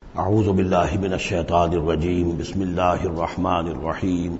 اعوذ باللہ من الشیطان الرجیم بسم اللہ الرحمن الرحیم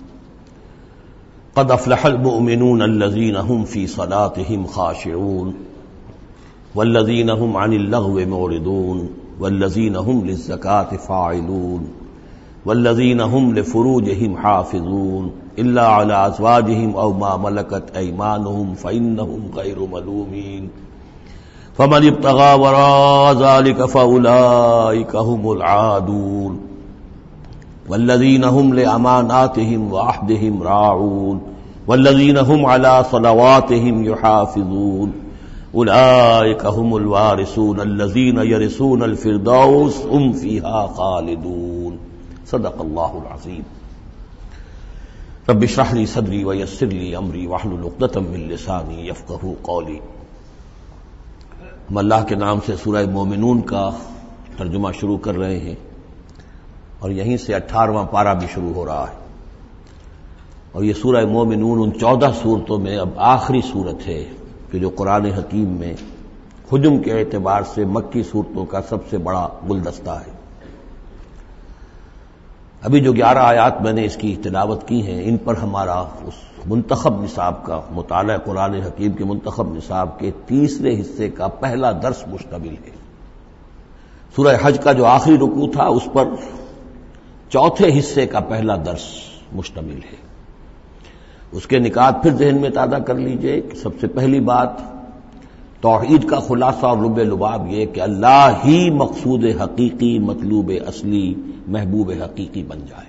قد افلح المؤمنون الذین هم فی صلاتهم خاشعون والذین هم عن اللغو معرضون والذین هم للزکاة فاعلون والذین هم لفروجهم حافظون الا علی ازواجهم او ما ملکت ایمانهم فإنهم غیر ملومین فمن ابتغى وراء ذلك فأولئك هم العادون والذين هم لأماناتهم وعهدهم راعون والذين هم على صلواتهم يحافظون أولئك هم الوارثون الذين يرثون الفردوس هم فيها خالدون صدق الله العظيم رب اشرح لي صدري ويسر لي أمري واحلل عقدة من لساني يفقهوا قولي. ہم اللہ کے نام سے سورہ مومنون کا ترجمہ شروع کر رہے ہیں اور یہیں سے 18واں پارہ بھی شروع ہو رہا ہے، اور یہ سورہ مومنون ان 14 سورتوں میں اب آخری سورت ہے کہ جو قرآن حکیم میں حجم کے اعتبار سے مکی سورتوں کا سب سے بڑا گلدستہ ہے۔ ابھی جو 11 آیات میں نے اس کی تلاوت کی ہیں، ان پر ہمارا اس منتخب نصاب کا مطالعہ قرآن حکیم کے منتخب نصاب کے تیسرے حصے کا پہلا درس مشتمل ہے۔ سورہ حج کا جو آخری رکوع تھا اس پر چوتھے حصے کا پہلا درس مشتمل ہے۔ اس کے نکات پھر ذہن میں تازہ کر لیجئے کہ سب سے پہلی بات توحید کا خلاصہ اور لب لباب یہ کہ اللہ ہی مقصود حقیقی، مطلوب اصلی، محبوب حقیقی بن جائے۔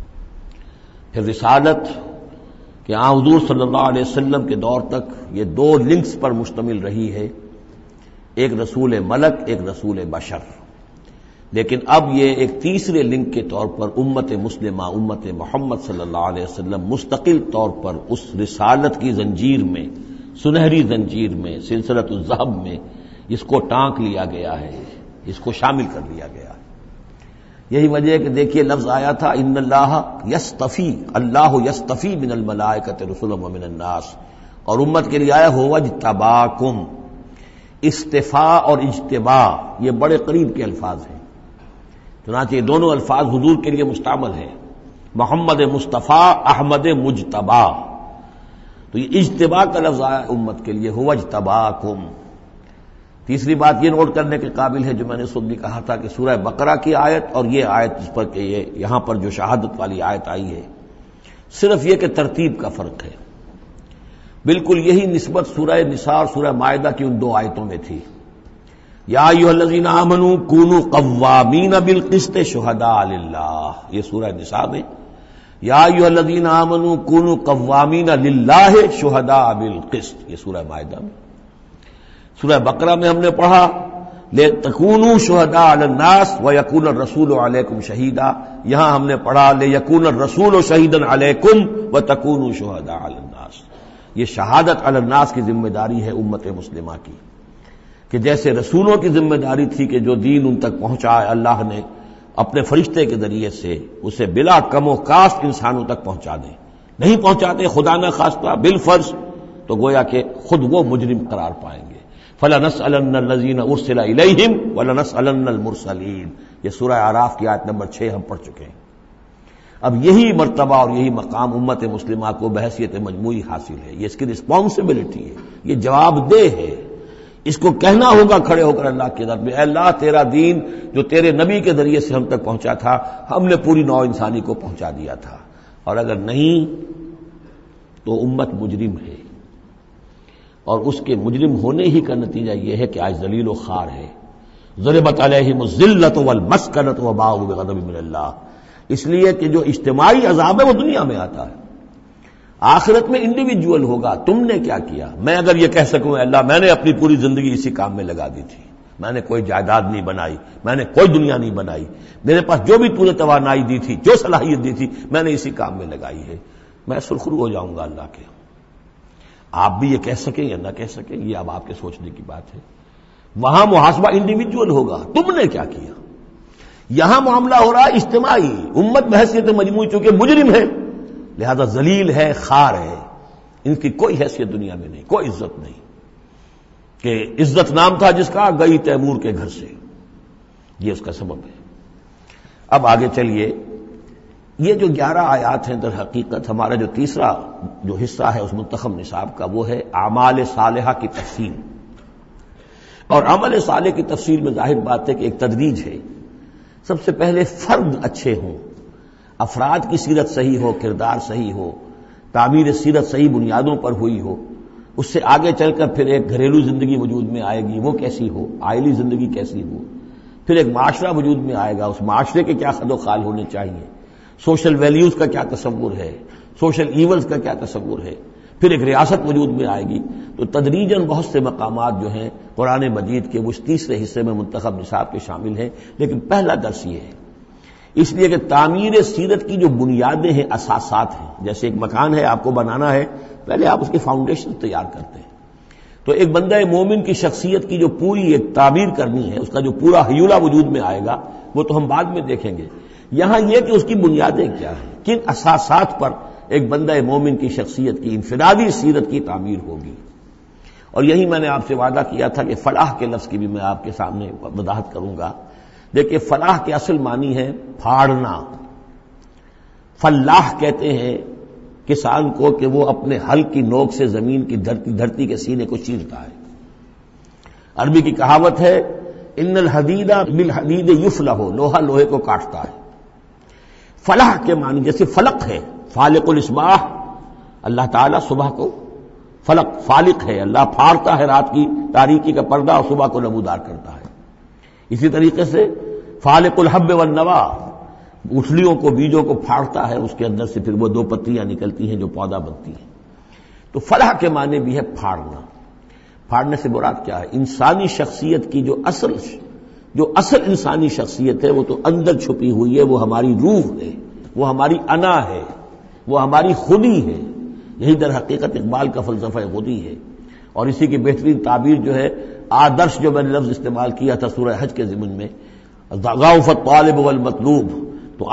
پھر رسالت کہ حضور صلی اللہ علیہ وسلم کے دور تک یہ 2 لنکس پر مشتمل رہی ہے، ایک رسول ملک، ایک رسول بشر، لیکن اب یہ ایک تیسرے لنک کے طور پر امت مسلمہ، امت محمد صلی اللہ علیہ وسلم مستقل طور پر اس رسالت کی زنجیر میں، سنہری زنجیر میں، سلسلۃ الذہب میں اس کو ٹانک لیا گیا ہے، اس کو شامل کر لیا گیا ہے۔ یہی وجہ ہے کہ دیکھیے لفظ آیا تھا ان اللہ یستفی، اللہ یستفی من الملائکۃ رسلا ومن الناس، اور امت کے لیے آیا هو اجتباکم۔ استفاء اور اجتباء یہ بڑے قریب کے الفاظ ہیں، چنانچہ یہ دونوں الفاظ حضور کے لیے مستعمل ہیں، محمد مصطفیٰ، احمد مجتبی۔ تو یہ اجتباء کا لفظ آیا امت کے لیے هو اجتباکم۔ تیسری بات یہ نوٹ کرنے کے قابل ہے جو میں نے خود بھی کہا تھا کہ سورہ بقرہ کی آیت اور یہ آیت جس پر کہ یہ یہاں پر جو شہادت والی آیت آئی ہے، صرف یہ کہ ترتیب کا فرق ہے۔ بالکل یہی نسبت سورہ نساء اور سورہ مائدہ کی ان 2 آیتوں میں تھی۔ یا ایھا الذین آمنوا کونوا قوامین بالقسط شہداء للہ، یہ سورہ نساء میں، یا ایھا الذین آمنوا کونوا قوامین للہ شہداء بالقسط، یہ سورہ مائدہ میں۔ سورہ بقرہ میں ہم نے پڑھا لِتَكُونُوا شُهَدَاءَ عَلَى النَّاسِ وَيَكُونَ الرَّسُولُ عَلَيْكُمْ شَهِيدًا، یہاں ہم نے پڑھا لِيَكُونَ الرَّسُولُ شَهِيدًا عَلَيْكُمْ وَتَكُونُوا شُهَدَاءَ عَلَى النَّاسِ۔ یہ شہادت علی الناس کی ذمہ داری ہے امت مسلمہ کی، کہ جیسے رسولوں کی ذمہ داری تھی کہ جو دین ان تک پہنچائے اللہ نے اپنے فرشتے کے ذریعے سے اسے بلا کم و کاست انسانوں تک پہنچا دیں، نہیں پہنچاتے خدا نہ خواستہ بالفرض تو گویا کہ خود وہ مجرم قرار پائیں گے۔ فَلَنَسْأَلَنَّ الَّذِينَ أُرْسِلَ إِلَيْهِمْ وَلَنَسْأَلَنَّ الْمُرْسَلِينَ، یہ سورہ اعراف کی آیت نمبر 6 ہم پڑھ چکے ہیں۔ اب یہی مرتبہ اور یہی مقام امت مسلمہ کو بحیثیت مجموعی حاصل ہے، یہ اس کی رسپانسبلٹی ہے، یہ جواب دہ ہے، اس کو کہنا ہوگا کھڑے ہو کر اللہ کے در میں، اے اللہ تیرا دین جو تیرے نبی کے ذریعے سے ہم تک پہنچا تھا، ہم نے پوری نوع انسانی کو پہنچا دیا تھا، اور اگر نہیں تو امت مجرم ہے، اور اس کے مجرم ہونے ہی کا نتیجہ یہ ہے کہ آج ذلیل و خوار ہے۔ ضربت علیہم الذلۃ والمسکنۃ وباءوا بغضب من اللہ، اس لیے کہ جو اجتماعی عذاب ہے وہ دنیا میں آتا ہے، آخرت میں انڈیویجول ہوگا۔ تم نے کیا کیا؟ میں اگر یہ کہہ سکوں اللہ میں نے اپنی پوری زندگی اسی کام میں لگا دی تھی، میں نے کوئی جائیداد نہیں بنائی، میں نے کوئی دنیا نہیں بنائی، میرے پاس جو بھی تو نے توانائی دی تھی، جو صلاحیت دی تھی، میں نے اسی کام میں لگائی ہے، میں سرخرو ہو جاؤں گا اللہ کے۔ آپ بھی یہ کہہ سکیں یا نہ کہہ سکیں یہ اب آپ کے سوچنے کی بات ہے، وہاں محاسبہ انڈیویجول ہوگا، تم نے کیا کیا۔ یہاں معاملہ ہو رہا ہے اجتماعی، امت بحیثیت مجموعی چونکہ مجرم ہے لہذا ذلیل ہے، خار ہے، ان کی کوئی حیثیت دنیا میں نہیں، کوئی عزت نہیں، کہ عزت نام تھا جس کا گئی تیمور کے گھر سے، یہ اس کا سبب ہے۔ اب آگے چلیے، یہ جو 11 آیات ہیں در حقیقت ہمارا جو تیسرا جو حصہ ہے اس منتخب نصاب کا وہ ہے اعمال صالحہ کی تفصیل. اور عمل صالح کی تفصیل میں ظاہر بات ہے کہ ایک تدریج ہے. سب سے پہلے فرد اچھے ہوں، افراد کی سیرت صحیح ہو، کردار صحیح ہو، تعمیر سیرت صحیح بنیادوں پر ہوئی ہو. اس سے آگے چل کر پھر ایک گھریلو زندگی وجود میں آئے گی، وہ کیسی ہو، عائلی زندگی کیسی ہو. پھر ایک معاشرہ وجود میں آئے گا، اس معاشرے کے کیا خد و خال ہونے چاہیے، سوشل ویلیوز کا کیا تصور ہے، سوشل ایونٹس کا کیا تصور ہے. پھر ایک ریاست وجود میں آئے گی. تو تدریجاً بہت سے مقامات جو ہیں قرآن مجید کے وہ اس تیسرے حصے میں منتخب نصاب کے شامل ہیں. لیکن پہلا درس یہ ہے، اس لیے کہ تعمیر سیرت کی جو بنیادیں ہیں، اساسات ہیں. جیسے ایک مکان ہے، آپ کو بنانا ہے، پہلے آپ اس کی فاؤنڈیشن تیار کرتے ہیں. تو ایک بندہ مومن کی شخصیت کی جو پوری ایک تعبیر کرنی ہے، اس کا جو پورا حیولہ وجود میں آئے گا، وہ تو ہم بعد میں دیکھیں گے. یہاں یہ کہ اس کی بنیادیں کیا ہیں، کن اساسات پر ایک بندہ مومن کی شخصیت کی انفرادی سیرت کی تعمیر ہوگی. اور یہی میں نے آپ سے وعدہ کیا تھا کہ فلاح کے لفظ کی بھی میں آپ کے سامنے وضاحت کروں گا. دیکھیے، فلاح کے اصل معنی ہے پھاڑنا. فلاح کہتے ہیں کسان کو کہ وہ اپنے ہل کی نوک سے زمین کی دھرتی کے سینے کو چیرتا ہے. عربی کی کہاوت ہے ان الحدید بالحدید یفلح، لوہا لوہے کو کاٹتا ہے. فلاح کے معنی جیسے فلق ہے، فالق الاصباح، اللہ تعالیٰ صبح کو فلق فالق ہے، اللہ پھاڑتا ہے رات کی تاریکی کا پردہ اور صبح کو نمودار کرتا ہے. اسی طریقے سے فالق الحب والنوا، گٹھلیوں کو، بیجوں کو پھاڑتا ہے، اس کے اندر سے پھر وہ 2 پتیاں نکلتی ہیں جو پودا بنتی ہیں. تو فلاح کے معنی بھی ہے پھاڑنا. پھاڑنے سے مراد کیا ہے؟ انسانی شخصیت کی جو اصل انسانی شخصیت ہے وہ تو اندر چھپی ہوئی ہے، وہ ہماری روح ہے، وہ ہماری انا ہے، وہ ہماری خودی ہے. یہی در حقیقت اقبال کا فلسفہ خودی ہے. اور اسی کی بہترین تعبیر جو ہے آدرش، جو میں نے لفظ استعمال کیا تھا سورہ حج کے ضمن میں، ضعف الطالب والمطلوب. تو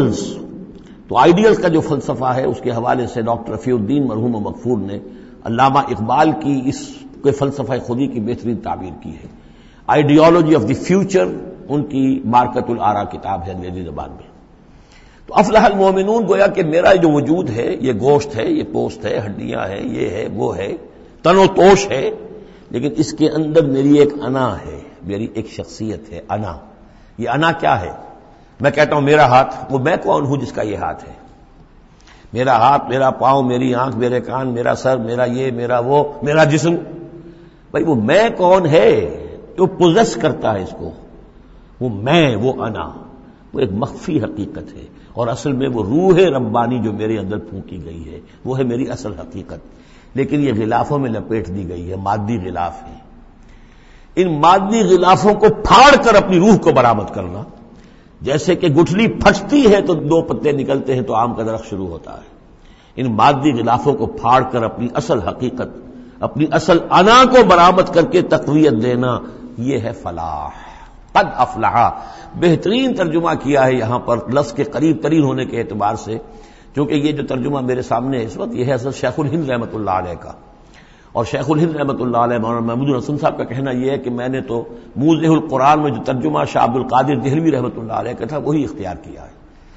آئیڈیلز کا جو فلسفہ ہے اس کے حوالے سے ڈاکٹر رفیع الدین مرحوم و مغفور نے علامہ اقبال کی اس کے فلسفہ خودی کی بہترین تعبیر کی ہے. آئیڈیالوجی آف دی فیوچر ان کی مارکت الآرا کتاب ہے انگریزی زبان میں. تو افلح المومنون، گویا کہ میرا جو وجود ہے یہ گوشت ہے، یہ پوست ہے، ہڈیاں ہیں، یہ ہے، وہ ہے، تن و توش ہے، لیکن اس کے اندر میری ایک انا ہے، میری ایک شخصیت ہے. انا، یہ انا کیا ہے؟ میں کہتا ہوں میرا ہاتھ، وہ میں کون ہوں جس کا یہ ہاتھ ہے؟ میرا ہاتھ، میرا پاؤں، میری آنکھ، میرے کان، میرا سر، میرا یہ، میرا وہ، میرا جسم. بھائی وہ میں کون ہے جو پوزیس کرتا ہے اس کو؟ وہ میں، وہ انا، وہ ایک مخفی حقیقت ہے. اور اصل میں وہ روح ربانی جو میرے اندر پھونکی گئی ہے وہ ہے میری اصل حقیقت. لیکن یہ غلافوں میں لپیٹ دی گئی ہے، مادی غلاف ہے. ان مادی غلافوں کو پھاڑ کر اپنی روح کو برآمد کرنا، جیسے کہ گٹھلی پھٹتی ہے تو 2 پتے نکلتے ہیں تو آم کا درخت شروع ہوتا ہے. ان مادی غلافوں کو پھاڑ کر اپنی اصل حقیقت، اپنی اصل انا کو برآمد کر کے تقویت دینا، یہ ہے فلاح. قد افلح، بہترین ترجمہ کیا ہے یہاں پر لفظ کے قریب ترین ہونے کے اعتبار سے. چونکہ یہ جو ترجمہ میرے سامنے ہے اس وقت یہ ہے اصل شیخ الہند رحمۃ اللہ علیہ کا. اور شیخ الہند رحمۃ اللہ علیہ مولانا محمود الحسن صاحب کا کہنا یہ ہے کہ میں نے تو موضح القرآن میں جو ترجمہ شاہ عبد القادر دہلوی رحمۃ اللہ علیہ کا تھا وہی اختیار کیا ہے.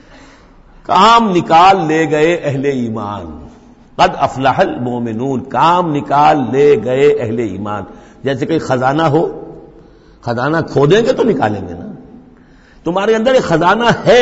کام نکال لے گئے اہل ایمان، قد افلح المومنون، کام نکال لے گئے اہل ایمان. جیسے کہ خزانہ ہو، خزانہ کھودیں گے تو نکالیں گے نا. تمہارے اندر ایک خزانہ ہے،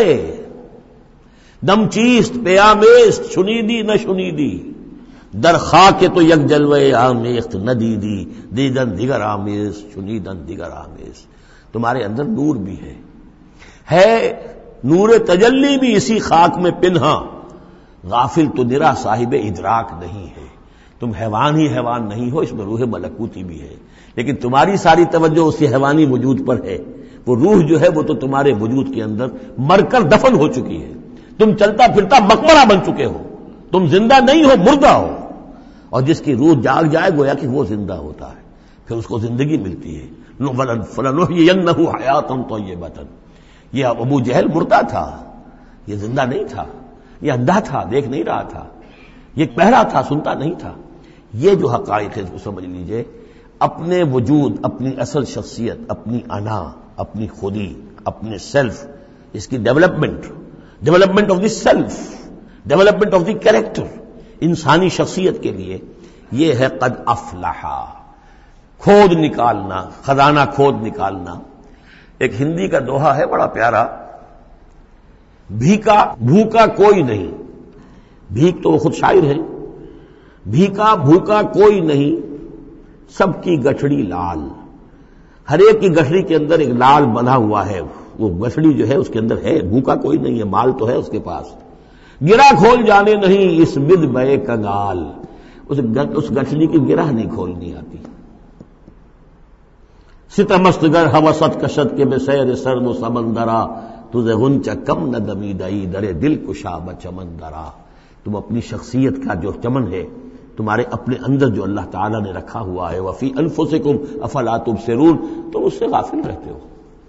دم چیست پیامیست، شنیدی نہ شنیدی، در خاک تو یک جلوے آمیخت نہ دیدی، دیدن دیگر آمیز، شنیدن دیگر آمیز. تمہارے اندر نور بھی ہے نور تجلی بھی اسی خاک میں پنہا، غافل تو نرا صاحب ادراک نہیں ہے. تم حیوان ہی حیوان نہیں ہو، اس میں روح ملکوتی بھی ہے، لیکن تمہاری ساری توجہ اسی حیوانی وجود پر ہے. وہ روح جو ہے وہ تو تمہارے وجود کے اندر مر کر دفن ہو چکی ہے. تم چلتا پھرتا مقبرہ بن چکے ہو، تم زندہ نہیں ہو، مردہ ہو. اور جس کی روح جاگ جائے گویا کہ وہ زندہ ہوتا ہے، پھر اس کو زندگی ملتی ہے. فَلَنُحْيِيَنَّهُ حَيَاةً طَيِّبَةً. یہ ابو جہل مردہ تھا، یہ زندہ نہیں تھا، یہ اندھا تھا، دیکھ نہیں رہا تھا، یہ بہرا تھا، سنتا نہیں تھا. یہ جو حقائق ہے اس کو سمجھ لیجئے. اپنے وجود، اپنی اصل شخصیت، اپنی انا، اپنی خودی، اپنے سیلف، اس کی development of the self, development of the character, انسانی شخصیت کے لیے یہ ہے قد افلح، کھود نکالنا، خزانہ کھود نکالنا۔ ایک ہندی کا دوہا ہے بڑا پیارا، بھوکا کوئی نہیں، بھیک تو وہ خود شاعر ہے، بھوکا کوئی نہیں، سب کی گٹھڑی لال، ہر ایک کی گٹھڑی کے اندر ایک لال بندھا ہوا ہے، وہ گٹھڑی جو ہے اس کے اندر ہے، بھوکا کوئی نہیں ہے، مال تو ہے اس کے پاس، گرہ کھول جانے نہیں اس بد بے کنگال، اس گٹھڑی کی گرہ نہیں کھولنی آتی۔ ستمست گر ہوست کشت کے بے سیر سرد و سمندرا، تجھے غنچہ کم نہ دمیدئی درے دل کشا بچمندرا۔ تم اپنی شخصیت کا جو چمن ہے تمہارے اپنے اندر جو اللہ تعالیٰ نے رکھا ہوا ہے، وفی انفسکم افلا تبصرون، تم اس سے غافل رہتے ہو۔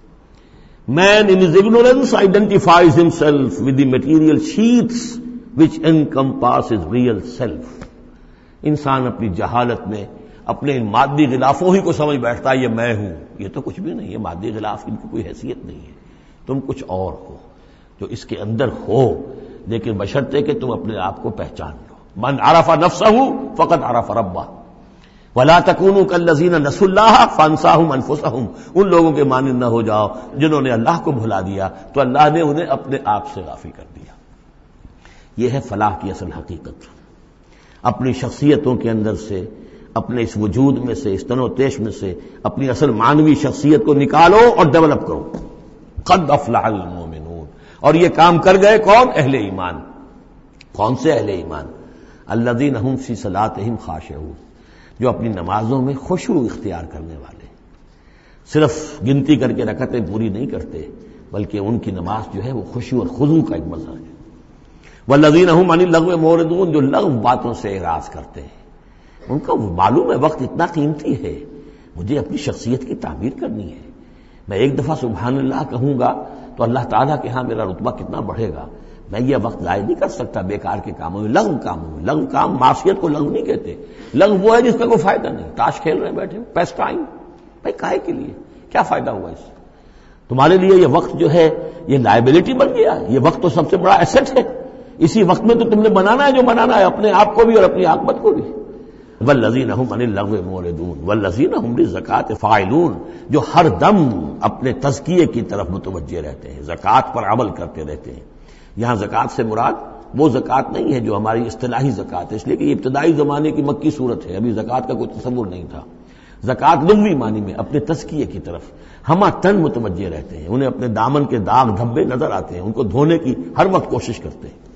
Man in his ignorance identifies himself with the material sheaths which encompass his real self۔ انسان اپنی جہالت میں اپنے ان مادی غلافوں ہی کو سمجھ بیٹھتا ہے یہ میں ہوں، یہ تو کچھ بھی نہیں ہے، مادی غلاف ان کی کوئی حیثیت نہیں ہے، تم کچھ اور ہو جو اس کے اندر ہو، لیکن بشرطے کہ تم اپنے آپ کو پہچان لو۔ من عرف نفسہ فقد عرف ربہ ولا تکونوا کالذین نسوا اللہ فانساہم انفسہم۔ ان لوگوں کے مانند نہ ہو جاؤ جنہوں نے اللہ کو بھلا دیا تو اللہ نے انہیں اپنے آپ سے غافل کر دیا۔ یہ ہے فلاح کی اصل حقیقت، اپنی شخصیتوں کے اندر سے، اپنے اس وجود میں سے، اس تن و تیش میں سے اپنی اصل معنوی شخصیت کو نکالو اور ڈیولپ کرو۔ قد افلح المؤمنون، اور یہ کام کر گئے کون؟ اہل ایمان۔ کون سے اہل ایمان؟ الذین هم فی صلاتہم خاشعون، جو اپنی نمازوں میں خشوع اختیار کرنے والے، صرف گنتی کر کے رکعتیں پوری نہیں کرتے بلکہ ان کی نماز جو ہے وہ خشوع اور خضوع کا ایک مظہر ہے۔ والذین هم عن اللغو معرضون، جو لغو باتوں سے اعراض کرتے ہیں، ان کو معلوم ہے وقت اتنا قیمتی ہے، مجھے اپنی شخصیت کی تعمیر کرنی ہے، میں ایک دفعہ سبحان اللہ کہوں گا تو اللہ تعالیٰ کے ہاں میرا رتبہ کتنا بڑھے گا، میں یہ وقت ضائع نہیں کر سکتا بیکار کے کاموں میں، لغو کاموں میں۔ لغو کام، معصیت کو لغو نہیں کہتے، لغو وہ ہے جس کا کوئی فائدہ نہیں، تاش کھیل رہے بیٹھے پیس ٹائم، بھائی کاہے کے لیے، کیا فائدہ ہوا اس سے؟ تمہارے لیے یہ وقت جو ہے یہ لائبلٹی بن گیا، یہ وقت تو سب سے بڑا ایسٹ ہے، اسی وقت میں تو تم نے بنانا ہے جو بنانا ہے، اپنے آپ کو بھی اور اپنی عاقبت کو بھی۔ والذین هم عن اللغو معرضون والذین هم للزکاۃ فاعلون، جو ہر دم اپنے تزکیے کی طرف متوجہ رہتے ہیں، زکوٰۃ پر عمل کرتے رہتے ہیں۔ یہاں زکوٰۃ سے مراد وہ زکوٰۃ نہیں ہے جو ہماری اصطلاحی زکوٰۃ ہے، اس لیے کہ یہ ابتدائی زمانے کی مکی صورت ہے، ابھی زکوٰۃ کا کوئی تصور نہیں تھا۔ زکوٰۃ لغوی معنی میں اپنے تزکیے کی طرف ہمہ تن متوجہ رہتے ہیں، انہیں اپنے دامن کے داغ دھبے نظر آتے ہیں، ان کو دھونے کی ہر وقت کوشش کرتے ہیں۔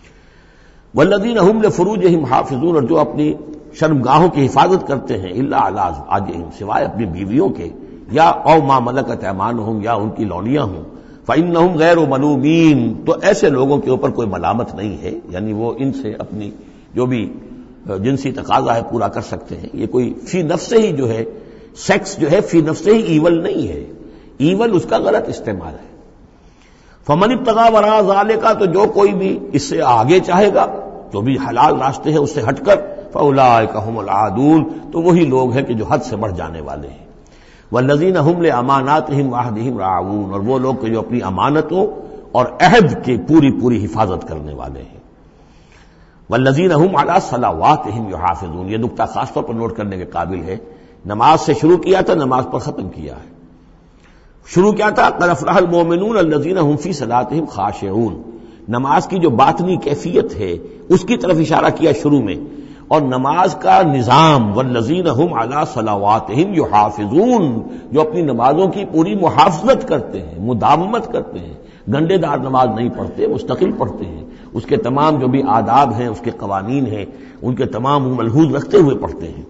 والذین هم لفروجہم حافظون، اور جو اپنی شرمگاہوں کی حفاظت کرتے ہیں، الا علی ازواجہم، سوائے اپنی بیویوں کے، یا او ما ملکت ایمانہم، یا ان کی لونیاں ہوں، فإنہم غیر ملومین، تو ایسے لوگوں کے اوپر کوئی ملامت نہیں ہے، یعنی وہ ان سے اپنی جو بھی جنسی تقاضا ہے پورا کر سکتے ہیں۔ یہ کوئی فی نفس ہی جو ہے، سیکس جو ہے فی نفس ہی ایول نہیں ہے، ایول اس کا غلط استعمال ہے۔ فمن ابتغى وراء ذلك، تو جو کوئی بھی اس سے آگے چاہے گا، جو بھی حلال راستے ہیں اس سے ہٹ کر، فاولئک هم العادون، تو وہی لوگ ہیں کہ جو حد سے بڑھ جانے والے ہیں۔ والذین هم لاماناتهم وعهدهم راعون، اور وہ لوگ کہ جو اپنی امانتوں اور عہد کی پوری حفاظت کرنے والے ہیں۔ والذین هم علی صلواتهم یحافظون، یہ نقطہ خاص طور پر نوٹ کرنے کے قابل ہے، نماز سے شروع کیا تھا، نماز پر ختم کیا ہے۔ شروع کیا تھا قد افلح المؤمنون الذین هم فی صلاتهم خاشعون، نماز کی جو باطنی کیفیت ہے اس کی طرف اشارہ کیا شروع میں، اور نماز کا نظام والذین هم علی صلواتهم یحافظون، جو اپنی نمازوں کی پوری محافظت کرتے ہیں، مداومت کرتے ہیں، گنڈے دار نماز نہیں پڑھتے، مستقل پڑھتے ہیں، اس کے تمام جو بھی آداب ہیں، اس کے قوانین ہیں، ان کے تمام ملحوظ رکھتے ہوئے پڑھتے ہیں۔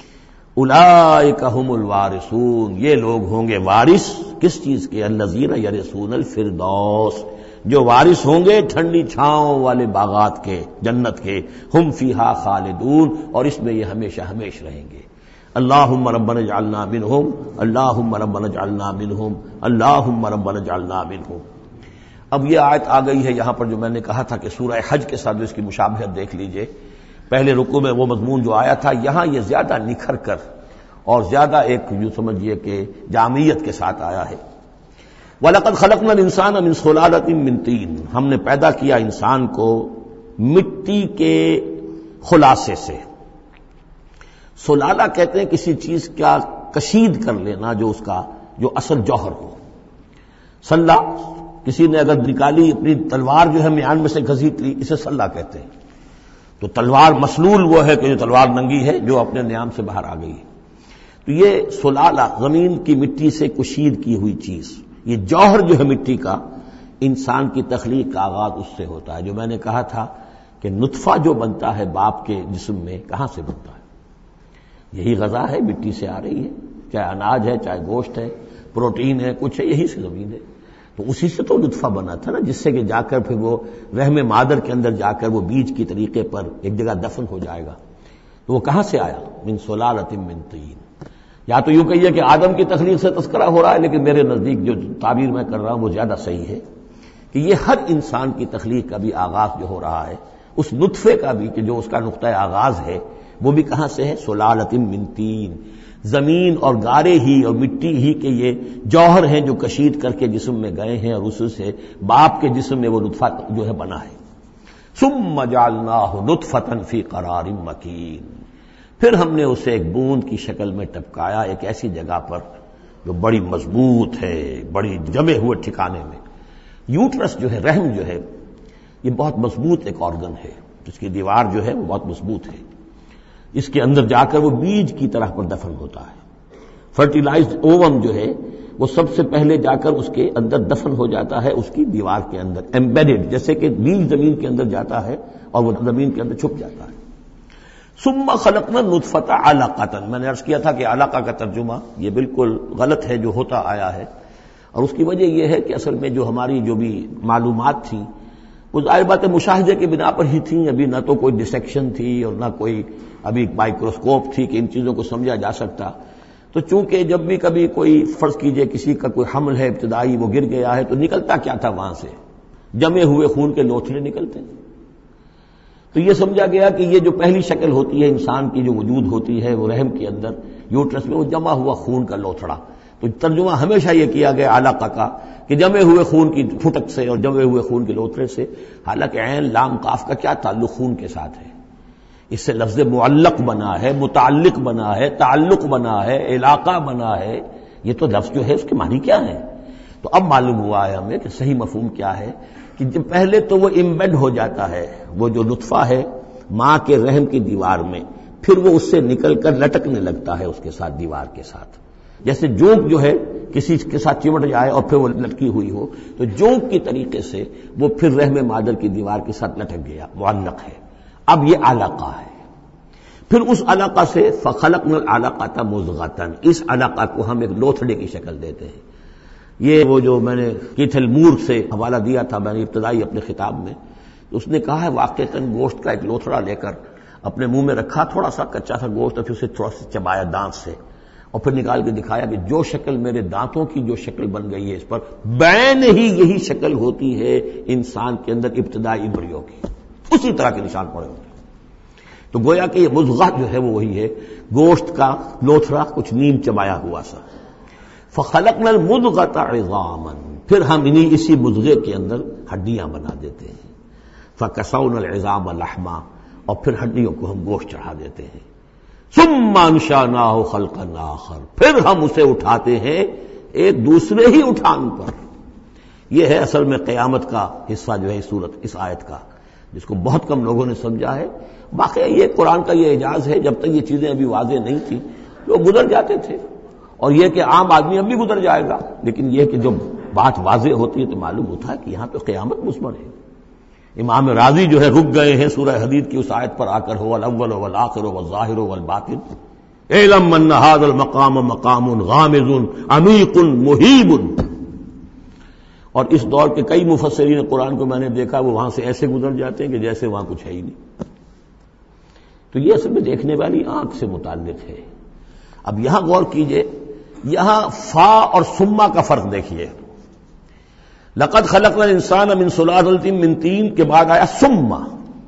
اولئک هم الوارثون، یہ لوگ ہوں گے وارث کس چیز کے؟ الذین یرثون الفردوس، جو وارث ہوں گے ٹھنڈی چھاؤں والے باغات کے، جنت کے، ہم فیہا خالدون، اور اس میں یہ ہمیشہ ہمیش رہیں گے۔ اللہم ربنا اجعلنا منہم، اللہم ربنا اجعلنا منہم، اللہم ربنا اجعلنا منہم۔ اب یہ آیت آ گئی ہے یہاں پر جو میں نے کہا تھا کہ سورہ حج کے ساتھ اس کی مشابہت دیکھ لیجئے، پہلے رکوع میں وہ مضمون جو آیا تھا، یہاں یہ زیادہ نکھر کر اور زیادہ ایک یوں سمجھیے کہ جامعیت کے ساتھ آیا ہے۔ وَلَقَدْ خَلَقْنَا الْإِنسَانَ مِنْ صُلَالَةٍ مِّن طِينٍ، ہم نے پیدا کیا انسان کو مٹی کے خلاصے سے. سلالہ کہتے ہیں کسی چیز کا کشید کر لینا جو اس کا جو اصل جوہر ہو. سلہ کسی نے اگر نکالی اپنی تلوار جو ہے میان میں سے گھسیٹ لی، اسے سلہ کہتے ہیں. تو تلوار مسلول وہ ہے کہ جو تلوار ننگی ہے جو اپنے نیام سے باہر آ گئی ہے. تو یہ سلالہ زمین کی مٹی سے کشید کی ہوئی چیز، یہ جوہر جو ہے مٹی کا، انسان کی تخلیق کا آغاز اس سے ہوتا ہے. جو میں نے کہا تھا کہ نطفہ جو بنتا ہے باپ کے جسم میں، کہاں سے بنتا ہے؟ یہی غذا ہے، مٹی سے آ رہی ہے، چاہے اناج ہے، چاہے گوشت ہے، پروٹین ہے، کچھ ہے، یہی سے زمین ہے. تو اسی سے تو نطفہ بنا تھا نا، جس سے کہ جا کر پھر وہ رحم مادر کے اندر جا کر وہ بیج کی طریقے پر ایک جگہ دفن ہو جائے گا. تو وہ کہاں سے آیا؟ من صلالۃ من طین. یا تو یوں کہیے کہ آدم کی تخلیق سے تذکرہ ہو رہا ہے، لیکن میرے نزدیک جو تعبیر میں کر رہا ہوں وہ زیادہ صحیح ہے کہ یہ ہر انسان کی تخلیق کا بھی آغاز جو ہو رہا ہے، اس نطفے کا بھی کہ جو اس کا نقطہ آغاز ہے، وہ بھی کہاں سے ہے؟ صلالۃ من طین. زمین اور گارے ہی اور مٹی ہی کے یہ جوہر ہیں جو کشید کر کے جسم میں گئے ہیں، اور اس سے باپ کے جسم میں وہ نطفہ جو ہے بنا ہے. ثم جعلناہ نطفۃ فی قرار مکین، پھر ہم نے اسے ایک بوند کی شکل میں ٹپکایا ایک ایسی جگہ پر جو بڑی مضبوط ہے، بڑی جمے ہوئے ٹھکانے میں. یوٹرس جو ہے، رحم جو ہے، یہ بہت مضبوط ایک آرگن ہے، جس کی دیوار جو ہے وہ بہت مضبوط ہے. اس کے اندر جا کر وہ بیج کی طرح پر دفن ہوتا ہے. فرٹیلائزڈ اووم جو ہے وہ سب سے پہلے جا کر اس کے اندر دفن ہو جاتا ہے، اس کی دیوار کے اندر ایمبیڈڈ، جیسے کہ بیج زمین کے اندر جاتا ہے اور وہ زمین کے اندر چھپ جاتا ہے. ثم خلقنا النطفۃ علقۃ، میں نے عرض کیا تھا کہ علقہ کا ترجمہ یہ بالکل غلط ہے جو ہوتا آیا ہے، اور اس کی وجہ یہ ہے کہ اصل میں جو ہماری جو بھی معلومات تھیں وہ ظاہر بات ہے مشاہدے کی بنا پر ہی تھیں. ابھی نہ تو کوئی ڈسیکشن تھی اور نہ کوئی ابھی مائکروسکوپ تھی کہ ان چیزوں کو سمجھا جا سکتا. تو چونکہ جب بھی کبھی کوئی فرض کیجئے کسی کا کوئی حمل ہے ابتدائی، وہ گر گیا ہے، تو نکلتا کیا تھا وہاں سے؟ جمے ہوئے خون کے لوتھڑے نکلتے ہیں. تو یہ سمجھا گیا کہ یہ جو پہلی شکل ہوتی ہے انسان کی جو وجود ہوتی ہے وہ رحم کے اندر یوٹرس میں، وہ جمع ہوا خون کا لوتھڑا. تو ترجمہ ہمیشہ یہ کیا گیا علاقہ کا کہ جمے ہوئے خون کی پھٹک سے اور جمے ہوئے خون کے لوتھڑے سے. حالانکہ عین لام قاف کا کیا تعلق خون کے ساتھ ہے؟ اس سے لفظ معلق بنا ہے، متعلق بنا ہے، تعلق بنا ہے، علاقہ بنا ہے. یہ تو لفظ جو ہے اس کے معنی کیا ہے؟ تو اب معلوم ہوا ہے ہمیں کہ صحیح مفہوم کیا ہے کہ جب پہلے تو وہ امبیڈ ہو جاتا ہے، وہ جو نطفہ ہے ماں کے رحم کی دیوار میں، پھر وہ اس سے نکل کر لٹکنے لگتا ہے اس کے ساتھ، دیوار کے ساتھ. جیسے جونک جو ہے کسی کے ساتھ چمٹ جائے اور پھر وہ لٹکی ہوئی ہو، تو جونک کی طریقے سے وہ پھر رحم مادر کی دیوار کے ساتھ لٹک گیا، معلق ہے. اب یہ علقہ ہے. پھر اس علقہ سے فخلقنا العلقۃ مضغۃ، اس علقہ کو ہم ایک لوتھڑے کی شکل دیتے ہیں. یہ وہ جو میں نے کیتھل مور سے حوالہ دیا تھا میں نے ابتدائی اپنے خطاب میں، اس نے کہا ہے واقعتاً گوشت کا ایک لوتھڑا لے کر اپنے منہ میں رکھا، تھوڑا سا کچا سا گوشت، اور پھر اسے تھوڑا سا چبایا دانت سے، اور پھر نکال کے دکھایا کہ جو شکل میرے دانتوں کی جو شکل بن گئی ہے اس پر بین ہی یہی شکل ہوتی ہے انسان کے اندر ابتدائی ایمبریو کی، اسی طرح کے نشان پڑے ہوتے ہیں. تو گویا کہ یہ مضغہ جو ہے وہ وہی ہے، گوشت کا لوتھڑا کچھ نیم چبایا ہوا سا. فخلقنا المضغۃ عظاما، پھر ہم اسی مضغے کے اندر ہڈیاں بنا دیتے ہیں. فکسونا العظام لحما، اور پھر ہڈیوں کو ہم گوشت چڑھا دیتے ہیں. ثم انشأناہ خلقا آخر، پھر ہم اسے اٹھاتے ہیں ایک دوسرے ہی اٹھان پر. یہ ہے اصل میں قیامت کا حصہ جو ہے اس آیت کا، جس کو بہت کم لوگوں نے سمجھا ہے. باقی یہ قرآن کا یہ اعجاز ہے، جب تک یہ چیزیں ابھی واضح نہیں تھیں لوگ گزر جاتے تھے، اور یہ کہ عام آدمی اب بھی گزر جائے گا، لیکن یہ کہ جب بات واضح ہوتی ہے تو معلوم ہوتا ہے کہ یہاں پہ قیامت مثمر ہے. امام راضی جو ہے رک گئے ہیں سورہ حدید کی اس آیت پر آ کر، هو الاول والآخر والظاہر والباطن اعلم ان هذا المقام مقام غامض عمیق مہیب. اور اس دور کے کئی مفسرین قرآن کو میں نے دیکھا وہ وہاں سے ایسے گزر جاتے ہیں کہ جیسے وہاں کچھ ہے ہی نہیں. تو یہ اصل میں دیکھنے والی آنکھ سے متعلق ہے. اب یہاں غور کیجئے، یہاں فا اور سما کا فرق دیکھیے. لقد خلقنا الانسان من صلالۃ من طین کے بعد آیا سما.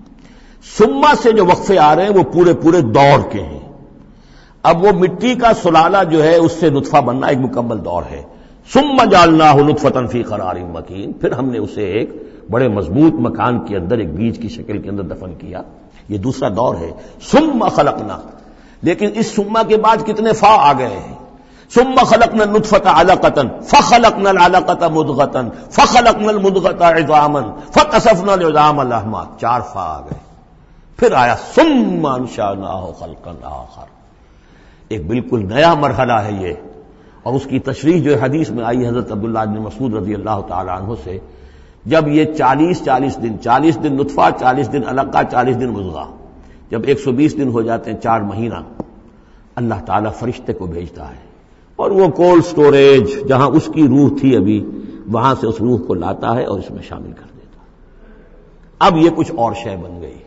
سما سے جو وقفے آ رہے ہیں وہ پورے دور کے ہیں. اب وہ مٹی کا سلالہ جو ہے اس سے نطفہ بننا ایک مکمل دور ہے. ثم جعلناہ نطفۃ فی قرار مکین، پھر ہم نے اسے ایک بڑے مضبوط مکان کے اندر ایک بیج کی شکل کے اندر دفن کیا. یہ دوسرا دور ہے. ثم خلقنا، لیکن اس ثم کے بعد کتنے فا آ گئے ہیں. ثم خلقنا النطفۃ علقۃ فخلقنا العلقۃ مضغۃ فخلقنا المضغۃ عظاما فکسونا العظام لحما، 4 فا آ گئے. پھر آیا ثم انشأناہ خلقا آخر، ایک بالکل نیا مرحلہ ہے یہ. اور اس کی تشریح جو حدیث میں آئی حضرت عبداللہ بن مسعود رضی اللہ تعالی عنہ سے، جب یہ 40 دن نطفہ، 40 دن علقہ، 40 دن مضغہ، جب 120 دن ہو جاتے ہیں، 4 مہینہ، اللہ تعالیٰ فرشتے کو بھیجتا ہے اور وہ کولڈ سٹوریج جہاں اس کی روح تھی ابھی، وہاں سے اس روح کو لاتا ہے اور اس میں شامل کر دیتا ہے. اب یہ کچھ اور شے بن گئی.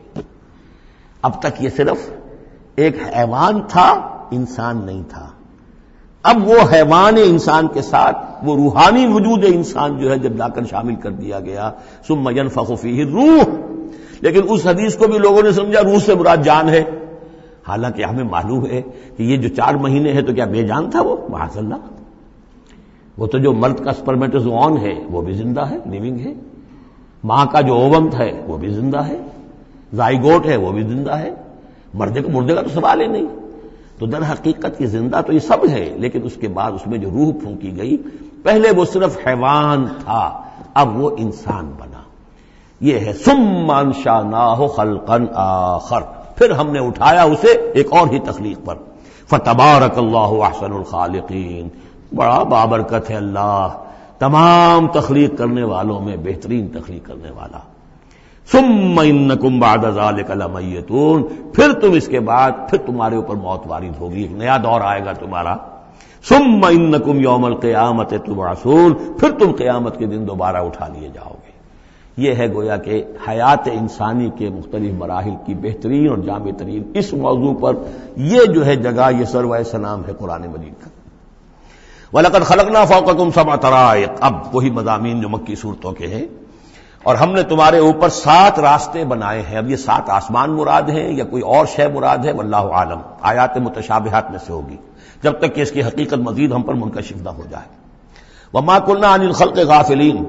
اب تک یہ صرف ایک حیوان تھا، انسان نہیں تھا. اب وہ حیوان انسان کے ساتھ وہ روحانی وجود انسان جو ہے جب لا کر شامل کر دیا گیا، ثم ينفخ فیہ الروح. لیکن اس حدیث کو بھی لوگوں نے سمجھا روح سے مراد جان ہے، حالانکہ ہمیں معلوم ہے کہ یہ جو 4 مہینے ہے تو کیا بے جان تھا وہ؟ معاذ اللہ. وہ تو جو مرد کا سپرمیٹوزوون ہے وہ بھی زندہ ہے، لیونگ ہے. ماں کا جو اووم ہے وہ بھی زندہ ہے، زائگوٹ ہے وہ بھی زندہ ہے. مردے کا تو سوال ہی نہیں. تو در حقیقت یہ زندہ تو یہ سب ہے، لیکن اس کے بعد اس میں جو روح پھونکی گئی، پہلے وہ صرف حیوان تھا، اب وہ انسان بنا. یہ ہے ثم انشأناہ خلقا آخر، پھر ہم نے اٹھایا اسے ایک اور ہی تخلیق پر. فتبارک اللہ احسن الخالقین، بڑا بابرکت ہے اللہ تمام تخلیق کرنے والوں میں بہترین تخلیق کرنے والا. ثم انکم بعد ذلک لمیتون، پھر تم اس کے بعد پھر تمہارے اوپر موت وارد ہوگی، ایک نیا دور آئے گا تمہارا. ثم انکم یوم القیامت تبعثون، پھر تم قیامت کے دن دوبارہ اٹھا لیے جاؤ گے. یہ ہے گویا کہ حیات انسانی کے مختلف مراحل کی بہترین اور جامع ترین. اس موضوع پر یہ جو ہے جگہ، یہ سروائے سلام ہے قرآن مجید کا. وَلَقَدْ خَلَقْنَا فَوْقَكُمْ سَبْعَ طَرَائِقَ، اب وہی مضامین جو مکی صورتوں کے ہیں. اور ہم نے تمہارے اوپر 7 راستے بنائے ہیں. اب یہ 7 آسمان مراد ہیں یا کوئی اور شے مراد ہے، واللہ عالم. آیات متشابہات میں سے ہوگی جب تک کہ اس کی حقیقت مزید ہم پر منکشف نہ ہو جائے. وَمَا كُنَّا عَنِ الْخَلْقِ غَافِلِينَ،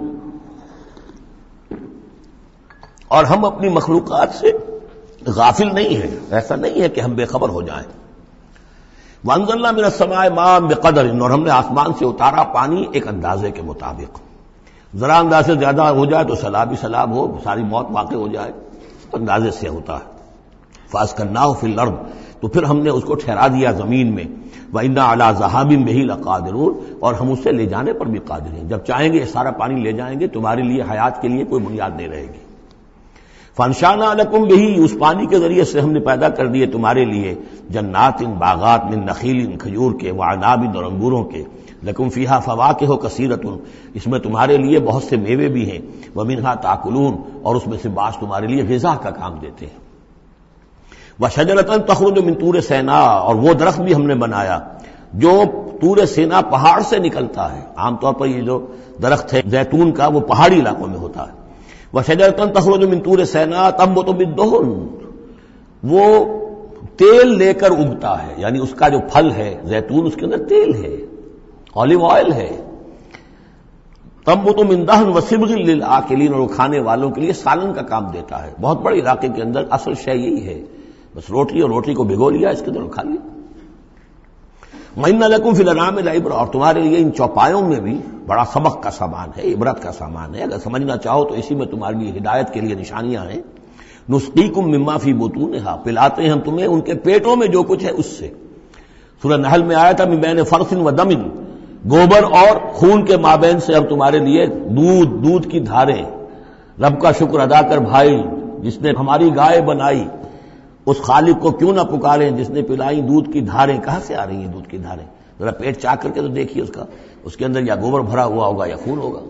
اور ہم اپنی مخلوقات سے غافل نہیں ہیں، ایسا نہیں ہے کہ ہم بے خبر ہو جائیں. وَأَنزَلْنَا مِنَ السَّمَاءِ مَاءً بِقَدَرٍ، اور ہم نے آسمان سے اتارا پانی ایک اندازے کے مطابق. ذرا انداز سے زیادہ ہو جائے تو سیلاب ہی سیلاب ہو، ساری موت واقع ہو جائے، اندازے سے ہوتا ہے. فَأَسْكَنَّاهُ فِي الْأَرْضِ، تو پھر ہم نے اس کو ٹھہرا دیا زمین میں. وَإِنَّا عَلَىٰ ذَهَابٍ بِهِ لَقَادِرُونَ، اور ہم اسے لے جانے پر بھی قادر ہیں. جب چاہیں گے سارا پانی لے جائیں گے، تمہارے لیے حیات کے لیے کوئی بنیاد نہیں رہے گی. فَأَنشَأْنَا لَكُم بِهِ، اس پانی کے ذریعے سے ہم نے پیدا کر دیے تمہارے لیے جنات، باغات، من نخیل، کھجور کے، وعناب، اور انگوروں کے. لکم فیہا فواکہ کثیرۃ، اس میں تمہارے لیے بہت سے میوے بھی ہیں. ومنہا تاکلون، اور اس میں سے بعض تمہارے لیے غذا کا کام دیتے ہیں. وشجرۃ تخرج من طور سینا، اور وہ درخت بھی ہم نے بنایا جو طور سینا پہاڑ سے نکلتا ہے. عام طور پر یہ جو درخت ہے زیتون کا وہ پہاڑی علاقوں میں ہوتا ہے. وشجرۃ تخرج من طور سینا تنبت بالدہن، وہ تیل لے کر اگتا ہے، یعنی اس کا جو پھل ہے زیتون، اس کے اندر تیل ہے، اولیو آئل ہے. تنبت من دہن وصبغ للآکلین، اور وہ کھانے والوں کے لیے سالن کا کام دیتا ہے. بہت بڑے علاقے کے اندر اصل شے یہی ہے، بس روٹی، اور روٹی کو بھگو لیا، اس کے اندر کھا لیا. وَإِنَّ لَكُمْ فِي الْأَنْعَامِ لَعِبْرَةً، اور تمہارے لیے ان چوپایوں میں بھی بڑا سبق کا سامان ہے، عبرت کا سامان ہے. اگر سمجھنا چاہو تو اسی میں تمہارے لیے ہدایت کے لیے نشانیاں ہیں. نُسْقِيكُم مِّمَّا فِي بُطُونِهَا، پلاتے ہیں ہم تمہیں ان کے پیٹوں میں جو کچھ ہے اس سے. سورہ نحل میں آیا تھا مِن بَيْنِ فَرْثٍ وَدَمٍ، گوبر اور خون کے مابین سے ہم تمہارے لیے دودھ کی دھاریں. رب کا شکر ادا کر بھائی، جس نے ہماری گائے بنائی، اس خالق کو کیوں نہ پکاریں جس نے پلائی دودھ کی دھاریں. کہاں سے آ رہی ہیں دودھ کی دھاریں؟ ذرا پیٹ چاک کر کے تو دیکھیے اس کے اندر یا گوبر بھرا ہوا ہوگا یا خون ہوگا.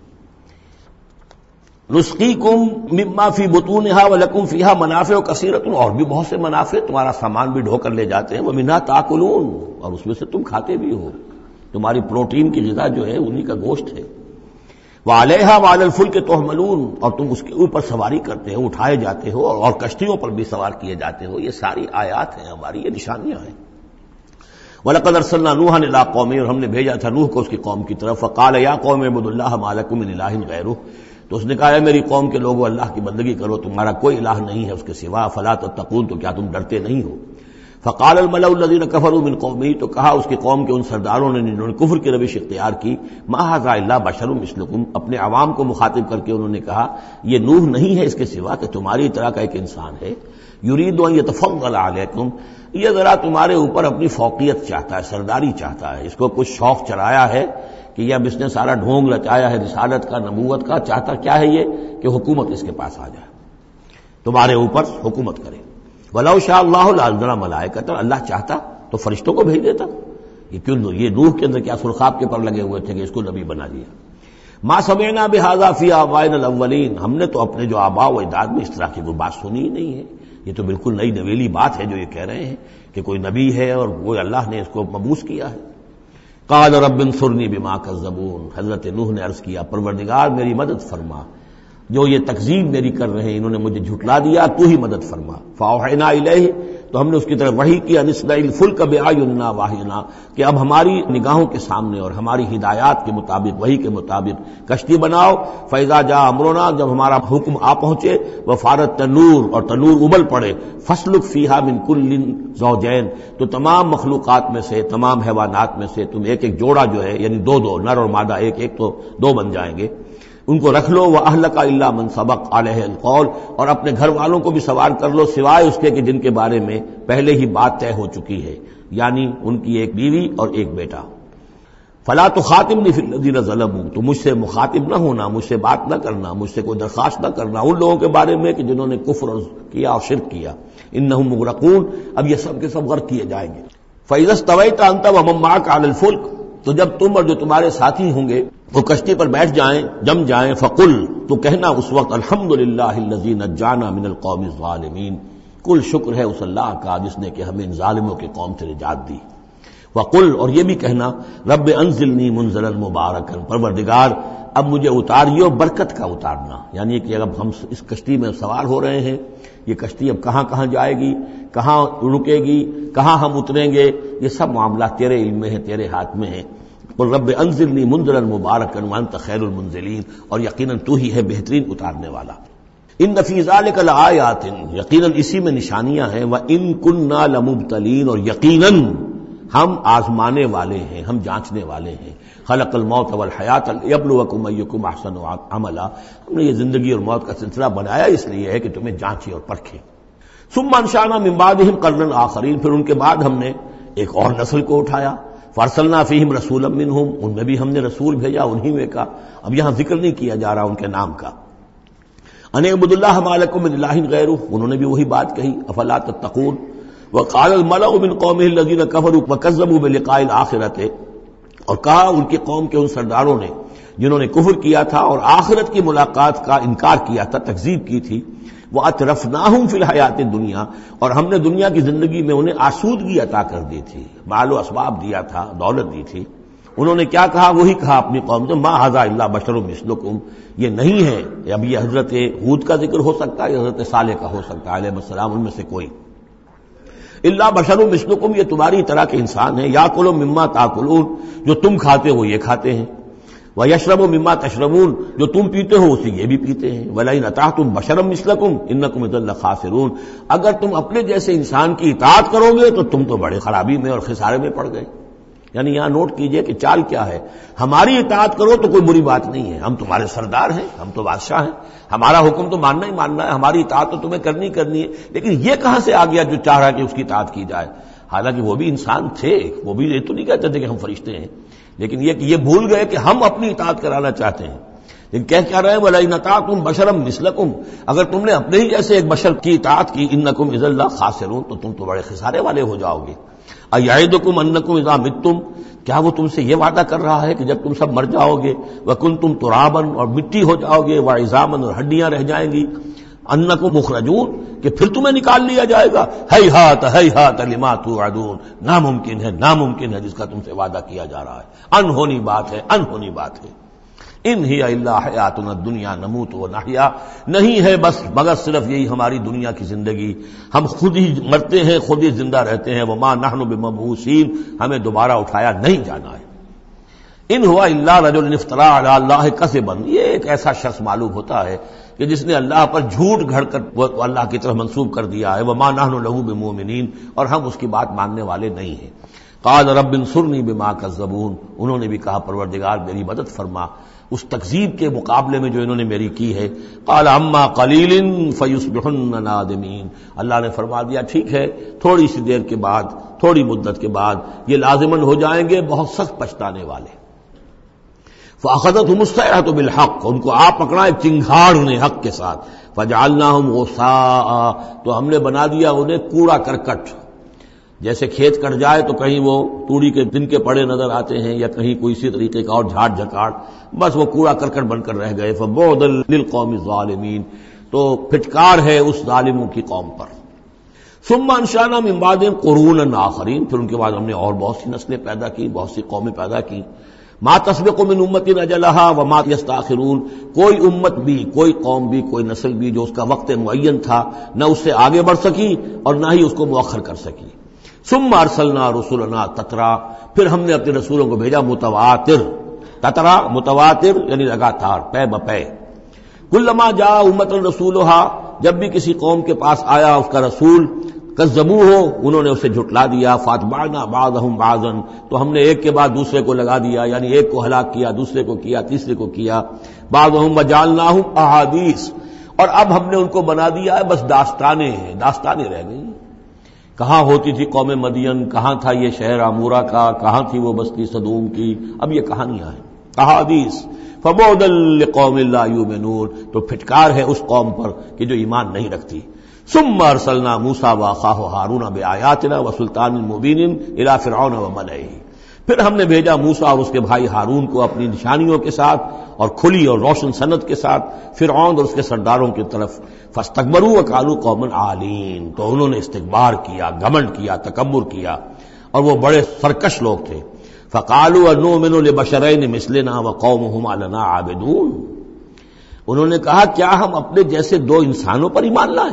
نسقیکم مما فی بطونہا ولکم فیہا منافع کثیرۃ، اور بھی بہت سے منافع، تمہارا سامان بھی ڈھو کر لے جاتے ہیں. ومنھا تاکلون، اور اس میں سے تم کھاتے بھی ہو. تمہاری پروٹین کی غذا جو ہے انہی کا گوشت ہے. وعلیہا وعلی الفلک تحملون، اور تم اس کے اوپر سواری کرتے ہو، اٹھائے جاتے ہو، اور کشتیوں پر بھی سوار کیے جاتے ہو. یہ ساری آیات ہیں ہماری، یہ نشانیاں ہیں. وَلَقَدْ أَرْسَلْنَا نُوحًا إِلَىٰ قَوْمِهِ، اور ہم نے بھیجا تھا نوح کو اس کی قوم کی طرف. فَقَالَ يَا قَوْمِ اعْبُدُوا اللَّهَ مَا لَكُم مِّنْ إِلَٰهٍ غَيْرُهُ، تو اس نے کہا ہے میری قوم کے لوگوں اللہ کی بندگی کرو، تمہارا کوئی الہ نہیں ہے اس کے سوا. فَلَا تَتَّقُونَ، تو کیا تم ڈرتے نہیں ہو؟ فَقَالَ الْمَلَأُ الَّذِينَ كَفَرُوا مِنْ قَوْمِهِ، تو کہا اس کی قوم کے ان سرداروں نے جنہوں نے کفر کی روش اختیار کی، مَا هَٰذَا إِلَّا بَشَرٌ مِثْلُكُمْ، اپنے عوام کو مخاطب کر کے انہوں نے کہا یہ نوح نہیں ہے اس کے سوا کہ تمہاری طرح کا ایک انسان ہے. یرید ان یتفضل علیکم، یہ ذرا تمہارے اوپر اپنی فوقیت چاہتا ہے، سرداری چاہتا ہے. اس کو کچھ شوق چڑھایا ہے کہ یہ اب اس نے سارا ڈھونگ رچایا ہے رسالت کا، نبوت کا. چاہتا کیا ہے یہ کہ حکومت اس کے پاس آ جائے، تمہارے اوپر حکومت کرے. وَلَوْ شَاءَ اللَّهُ لَأَنزَلَ مَلَائِكَةً، اللہ چاہتا تو فرشتوں کو بھیج دیتا. یہ کیوں یہ نوح کے اندر کیا سرخاب کے پر لگے ہوئے تھے کہ اس کو نبی بنا دیا. مَا سَمِعْنَا بِهَٰذَا فِي آبَائِنَا الْأَوَّلِينَ، ہم نے تو اپنے جو آباء و اجداد میں اس طرح کی کوئی بات سنی ہی نہیں ہے. یہ تو بالکل نئی نویلی بات ہے جو یہ کہہ رہے ہیں کہ کوئی نبی ہے اور وہ اللہ نے اس کو مبعوث کیا ہے. قال رب انصرنی بما کذبون، حضرت نوح نے عرض کیا پروردگار میری مدد فرما، جو یہ تکذیب میری کر رہے ہیں انہوں نے مجھے جھٹلا دیا، تو ہی مدد فرما. فاوحینا الیہ، تو ہم نے اس کی طرف وحی کی، ان اصنع الفلک باعیننا واحینا، کہ اب ہماری نگاہوں کے سامنے اور ہماری ہدایات کے مطابق، وحی کے مطابق کشتی بناؤ. فاذا جاء امرنا، جب ہمارا حکم آ پہنچے، وفارت تنور، اور تنور ابل پڑے. فاسلک فیہا من کل زوجین، تو تمام مخلوقات میں سے، تمام حیوانات میں سے تم ایک ایک جوڑا جو ہے یعنی دو دو، نر اور مادہ ایک ایک تو دو بن جائیں گے، ان کو رکھ لو. وَأَهْلَكَ إِلَّا مَنْ سَبَقَ عَلَيْهِ الْقَوْلُ، اور اپنے گھر والوں کو بھی سوار کر لو سوائے اس کے کہ جن کے بارے میں پہلے ہی بات طے ہو چکی ہے، یعنی ان کی ایک بیوی اور ایک بیٹا. فَلَا تُخَاطِبْنِي فِي الَّذِينَ ظَلَمُوا، تو مجھ سے مخاطب نہ ہونا، مجھ سے بات نہ کرنا، مجھ سے کوئی درخواست نہ کرنا ان لوگوں کے بارے میں کہ جنہوں نے کفر کیا اور شرک کیا. إِنَّهُمْ مُغْرَقُونَ، اب یہ سب کے سب غرق کیے جائیں گے. فَإِذَا اسْتَوَيْتَ أَنْتَ وَمَن مَّعَكَ عَلَى الْفُلْكِ، تو جب تم اور جو تمہارے ساتھی ہوں گے وہ کشتی پر بیٹھ جائیں، جم جائیں. فقل، تو کہنا اس وقت الحمدللہ الذی نجانا من القوم الظالمین، کل شکر ہے اس اللہ کا جس نے کہ ہمیں ان ظالموں کی قوم سے نجات دی. وقل، اور یہ بھی کہنا رب انزلنی منزلا مبارکا، پروردگار اب مجھے اتاریو برکت کا اتارنا، یعنی کہ اب ہم اس کشتی میں سوار ہو رہے ہیں، یہ کشتی اب کہاں کہاں جائے گی، کہاں رکے گی، کہاں ہم اتریں گے، یہ سب معاملات تیرے علم میں ہیں، تیرے ہاتھ میں ہیں. اور رب انزلنی منزلا مبارکا وانت خیر المنزلین، اور یقیناً تو ہی ہے بہترین اتارنے والا. ان فی ذلک لآیات، یقیناً اسی میں نشانیاں ہیں. وان کنا لمبتلین، اور یقیناً ہم آزمانے والے ہیں، ہم جانچنے والے ہیں. خلق الموت والحیات لیبلوکم ایکم احسن عملا، ہم نے یہ زندگی اور موت کا سلسلہ بنایا اس لیے ہے کہ تمہیں جانچے اور پرکھے. ثم انشأنا من بعدهم قرنا آخرین، پھر ان کے بعد ہم نے ایک اور نسل کو اٹھایا. فارسلنا فیہم رسولا منہم، ان میں بھی ہم نے رسول بھیجا انہی میں کا. اب یہاں ذکر نہیں کیا جا رہا ان کے نام کا. ان اعبدوا اللہ ما لکم من الہ غیرہ، انہوں نے بھی وہی بات کہی. افلا تتقون. وقال الملأ من قومه الذین کفروا وکذبوا بلقاء الآخرۃ، اور کہا ان کی قوم کے ان سرداروں نے جنہوں نے کفر کیا تھا اور آخرت کی ملاقات کا انکار کیا تھا، تکذیب کی تھی. وَأَتْرَفْنَاهُمْ فِي الْحَيَاةِ الدُّنْيَا، اور ہم نے دنیا کی زندگی میں انہیں آسودگی عطا کر دی تھی، مال و اسباب دیا تھا، دولت دی تھی. انہوں نے کیا کہا، وہی کہا اپنی قوم سے، مَا هَٰذَا إِلَّا بَشَرٌ مِثْلُكُمْ، یہ نہیں ہے. اب یہ حضرت ہود کا ذکر ہو سکتا ہے، حضرت صالح کا ہو سکتا ہے علیہ السلام، ان میں سے کوئی. الا بشر مثلکم، یہ تمہاری طرح کے انسان ہیں. یاکل مما تاکلون، جو تم کھاتے ہو یہ کھاتے ہیں. ویشرب مما تشربون، جو تم پیتے ہو اسے یہ بھی پیتے ہیں. ولئن اطعتم بشرا مثلکم انکم اذا لخاسرون، اگر تم اپنے جیسے انسان کی اطاعت کرو گے تو تم تو بڑے خرابی میں اور خسارے میں پڑ گئے. یعنی یہاں نوٹ کیجئے کہ چال کیا ہے، ہماری اطاعت کرو تو کوئی بری بات نہیں ہے، ہم تمہارے سردار ہیں، ہم تو بادشاہ ہیں، ہمارا حکم تو ماننا ہی ماننا ہے، ہماری اطاعت تو تمہیں کرنی کرنی ہے. لیکن یہ کہاں سے آ گیا جو چاہ رہا کہ اس کی اطاعت کی جائے؟ حالانکہ وہ بھی انسان تھے، وہ بھی یہ تو نہیں کہتے تھے کہ ہم فرشتے ہیں، لیکن یہ کہ یہ بھول گئے کہ ہم اپنی اطاعت کرانا چاہتے ہیں. لیکن کہہ کیا رہے ہیں، وَلَئِنْ أَطَعْتُمْ بَشَرًا مِثْلَكُمْ، اگر تم نے اپنے ہی جیسے ایک بشر کی اطاعت کی، إِنَّكُمْ إِذًا لَخَاسِرُونَ، تو تم تو بڑے خسارے والے ہو جاؤ گے. أَيَعِدُكُمْ أَنَّكُمْ إِذَا مِتُّمْ، کیا وہ تم سے یہ وعدہ کر رہا ہے کہ جب تم سب مر جاؤ گے، وَكُنْتُمْ تُرَابًا، اور مٹی ہو جاؤ گے، وَعِظَامًا، اور ہڈیاں رہ جائیں گی، أَنَّكُمْ مُخْرَجُونَ، کہ پھر تمہیں نکال لیا جائے گا. ہیہات ہیہات لما توعدون، ناممکن ہے، ناممکن ہے جس کا تم سے وعدہ کیا جا رہا ہے، انہونی بات ہے، انہونی بات ہے. ان ہی الا حیاتنا الدنیا نموت و نحیا، نہیں ہے بس مگر صرف یہی ہماری دنیا کی زندگی، ہم خود ہی مرتے ہیں خود ہی زندہ رہتے ہیں، وما نحن بمبعوثین، ہمیں دوبارہ اٹھایا نہیں جانا ہے۔ ان ہوا الا رجل افترى علی اللہ کذبا، یہ ایک ایسا شخص معلوم ہوتا ہے کہ جس نے اللہ پر جھوٹ گھڑ کر وہ اللہ کی طرف منسوب کر دیا ہے، وما نحن له بمؤمنین، اور ہم اس کی بات ماننے والے نہیں ہیں۔ قال رب انصرنی بما کذبون، انہوں نے بھی کہا پروردگار میری مدد فرما اس تکذیب کے مقابلے میں جو انہوں نے میری کی ہے۔ قال اما قلیل فیصبحن نادمین، اللہ نے فرما دیا ٹھیک ہے تھوڑی سی دیر کے بعد، تھوڑی مدت کے بعد یہ لازماً ہو جائیں گے بہت سخت پچھتانے والے۔ فاخذتهم الصیحة بالحق، ان کو آپ پکڑا ایک چنگھاڑ انہیں حق کے ساتھ، فجعلناهم غثاء، تو ہم نے بنا دیا انہیں کوڑا کرکٹ، جیسے کھیت کٹ جائے تو کہیں وہ توڑی کے دن کے پڑے نظر آتے ہیں یا کہیں کوئی اسی طریقے کا اور جھاڑ جھکاڑ، بس وہ کوڑا کرکٹ بن کر رہ گئے۔ فبعدا للقوم الظالمین، تو پھٹکار ہے اس ظالموں کی قوم پر۔ ثم انشأنا من بعدهم قرونا آخرین، پھر ان کے بعد ہم نے اور بہت سی نسلیں پیدا کی، بہت سی قومیں پیدا کی۔ ما تسبق من امت اجلها وما یستاخرون، کوئی امت بھی، کوئی قوم بھی، کوئی نسل بھی جو اس کا وقت معین تھا نہ اس سے آگے بڑھ سکی اور نہ ہی اس کو مؤخر کر سکی۔ ثم ارسلنا رسلنا تترا، پھر ہم نے اپنے رسولوں کو بھیجا متواتر، تترا متواتر یعنی لگاتار، پے بپے۔ کلما جاء امۃ رسولها، جب بھی کسی قوم کے پاس آیا اس کا رسول، کذبوہ، انہوں نے اسے جھٹلا دیا، فاتبعنا بعضهم بعضا، تو ہم نے ایک کے بعد دوسرے کو لگا دیا، یعنی ایک کو ہلاک کیا، دوسرے کو کیا، تیسرے کو کیا۔ بعضهم وجعلناهم احادیث، اور اب ہم نے ان کو بنا دیا ہے بس داستانیں ہیں، داستانیں رہ گئی۔ کہاں ہوتی تھی قوم مدین، کہاں تھا یہ شہر عمورہ کا، کہاں تھی وہ بستی صدوم کی، اب یہ کہانیاں ہیں، احادیث۔ فبعدا لقوم لا یؤمنون، تو پھٹکار ہے اس قوم پر کہ جو ایمان نہیں رکھتی۔ ثم ارسلنا موسیٰ واخاہ ہارون بآیاتنا وسلطان مبین الی فرعون وملئہ، پھر ہم نے بھیجا موسیٰ اور اس کے بھائی ہارون کو اپنی نشانیوں کے ساتھ اور کھلی اور روشن سند کے ساتھ فرعون اور اس کے سرداروں کی طرف۔ فاستکبروا وقالوا قوم عالین، تو انہوں نے استکبار کیا، گھمنڈ کیا، تکبر کیا، اور وہ بڑے سرکش لوگ تھے۔ فقالوا انؤمن لبشرین مثلنا وقومهما لنا عابدون، انہوں نے کہا کیا ہم اپنے جیسے دو انسانوں پر ایمان لائیں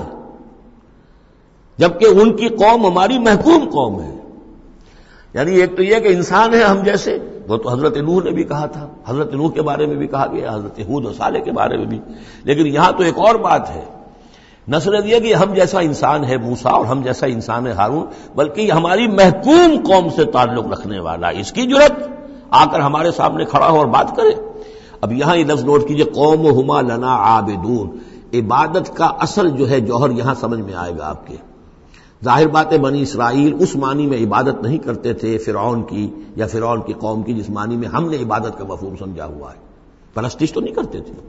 جبکہ ان کی قوم ہماری محکوم قوم ہے۔ یعنی ایک تو یہ کہ انسان ہے ہم جیسے، وہ تو حضرت نوح نے بھی کہا تھا، حضرت نوح کے بارے میں بھی کہا گیا، حضرت ہود و صالح کے بارے میں بھی، لیکن یہاں تو ایک اور بات ہے، نہ صرف یہ کہ ہم جیسا انسان ہے موسیٰ اور ہم جیسا انسان ہے ہارون، بلکہ یہ ہماری محکوم قوم سے تعلق رکھنے والا، اس کی جرأت آ کر ہمارے سامنے کھڑا ہو اور بات کرے۔ اب یہاں یہ لفظ نوٹ کیجئے، قومہما لنا عابدون، عبادت کا اصل جو ہے جوہر یہاں سمجھ میں آئے گا آپ کے۔ ظاہر بات ہے بنی اسرائیل اس معنی میں عبادت نہیں کرتے تھے فرعون کی یا فرعون کی قوم کی جس معنی میں ہم نے عبادت کا مفہوم سمجھا ہوا ہے، پرستش تو نہیں کرتے تھے،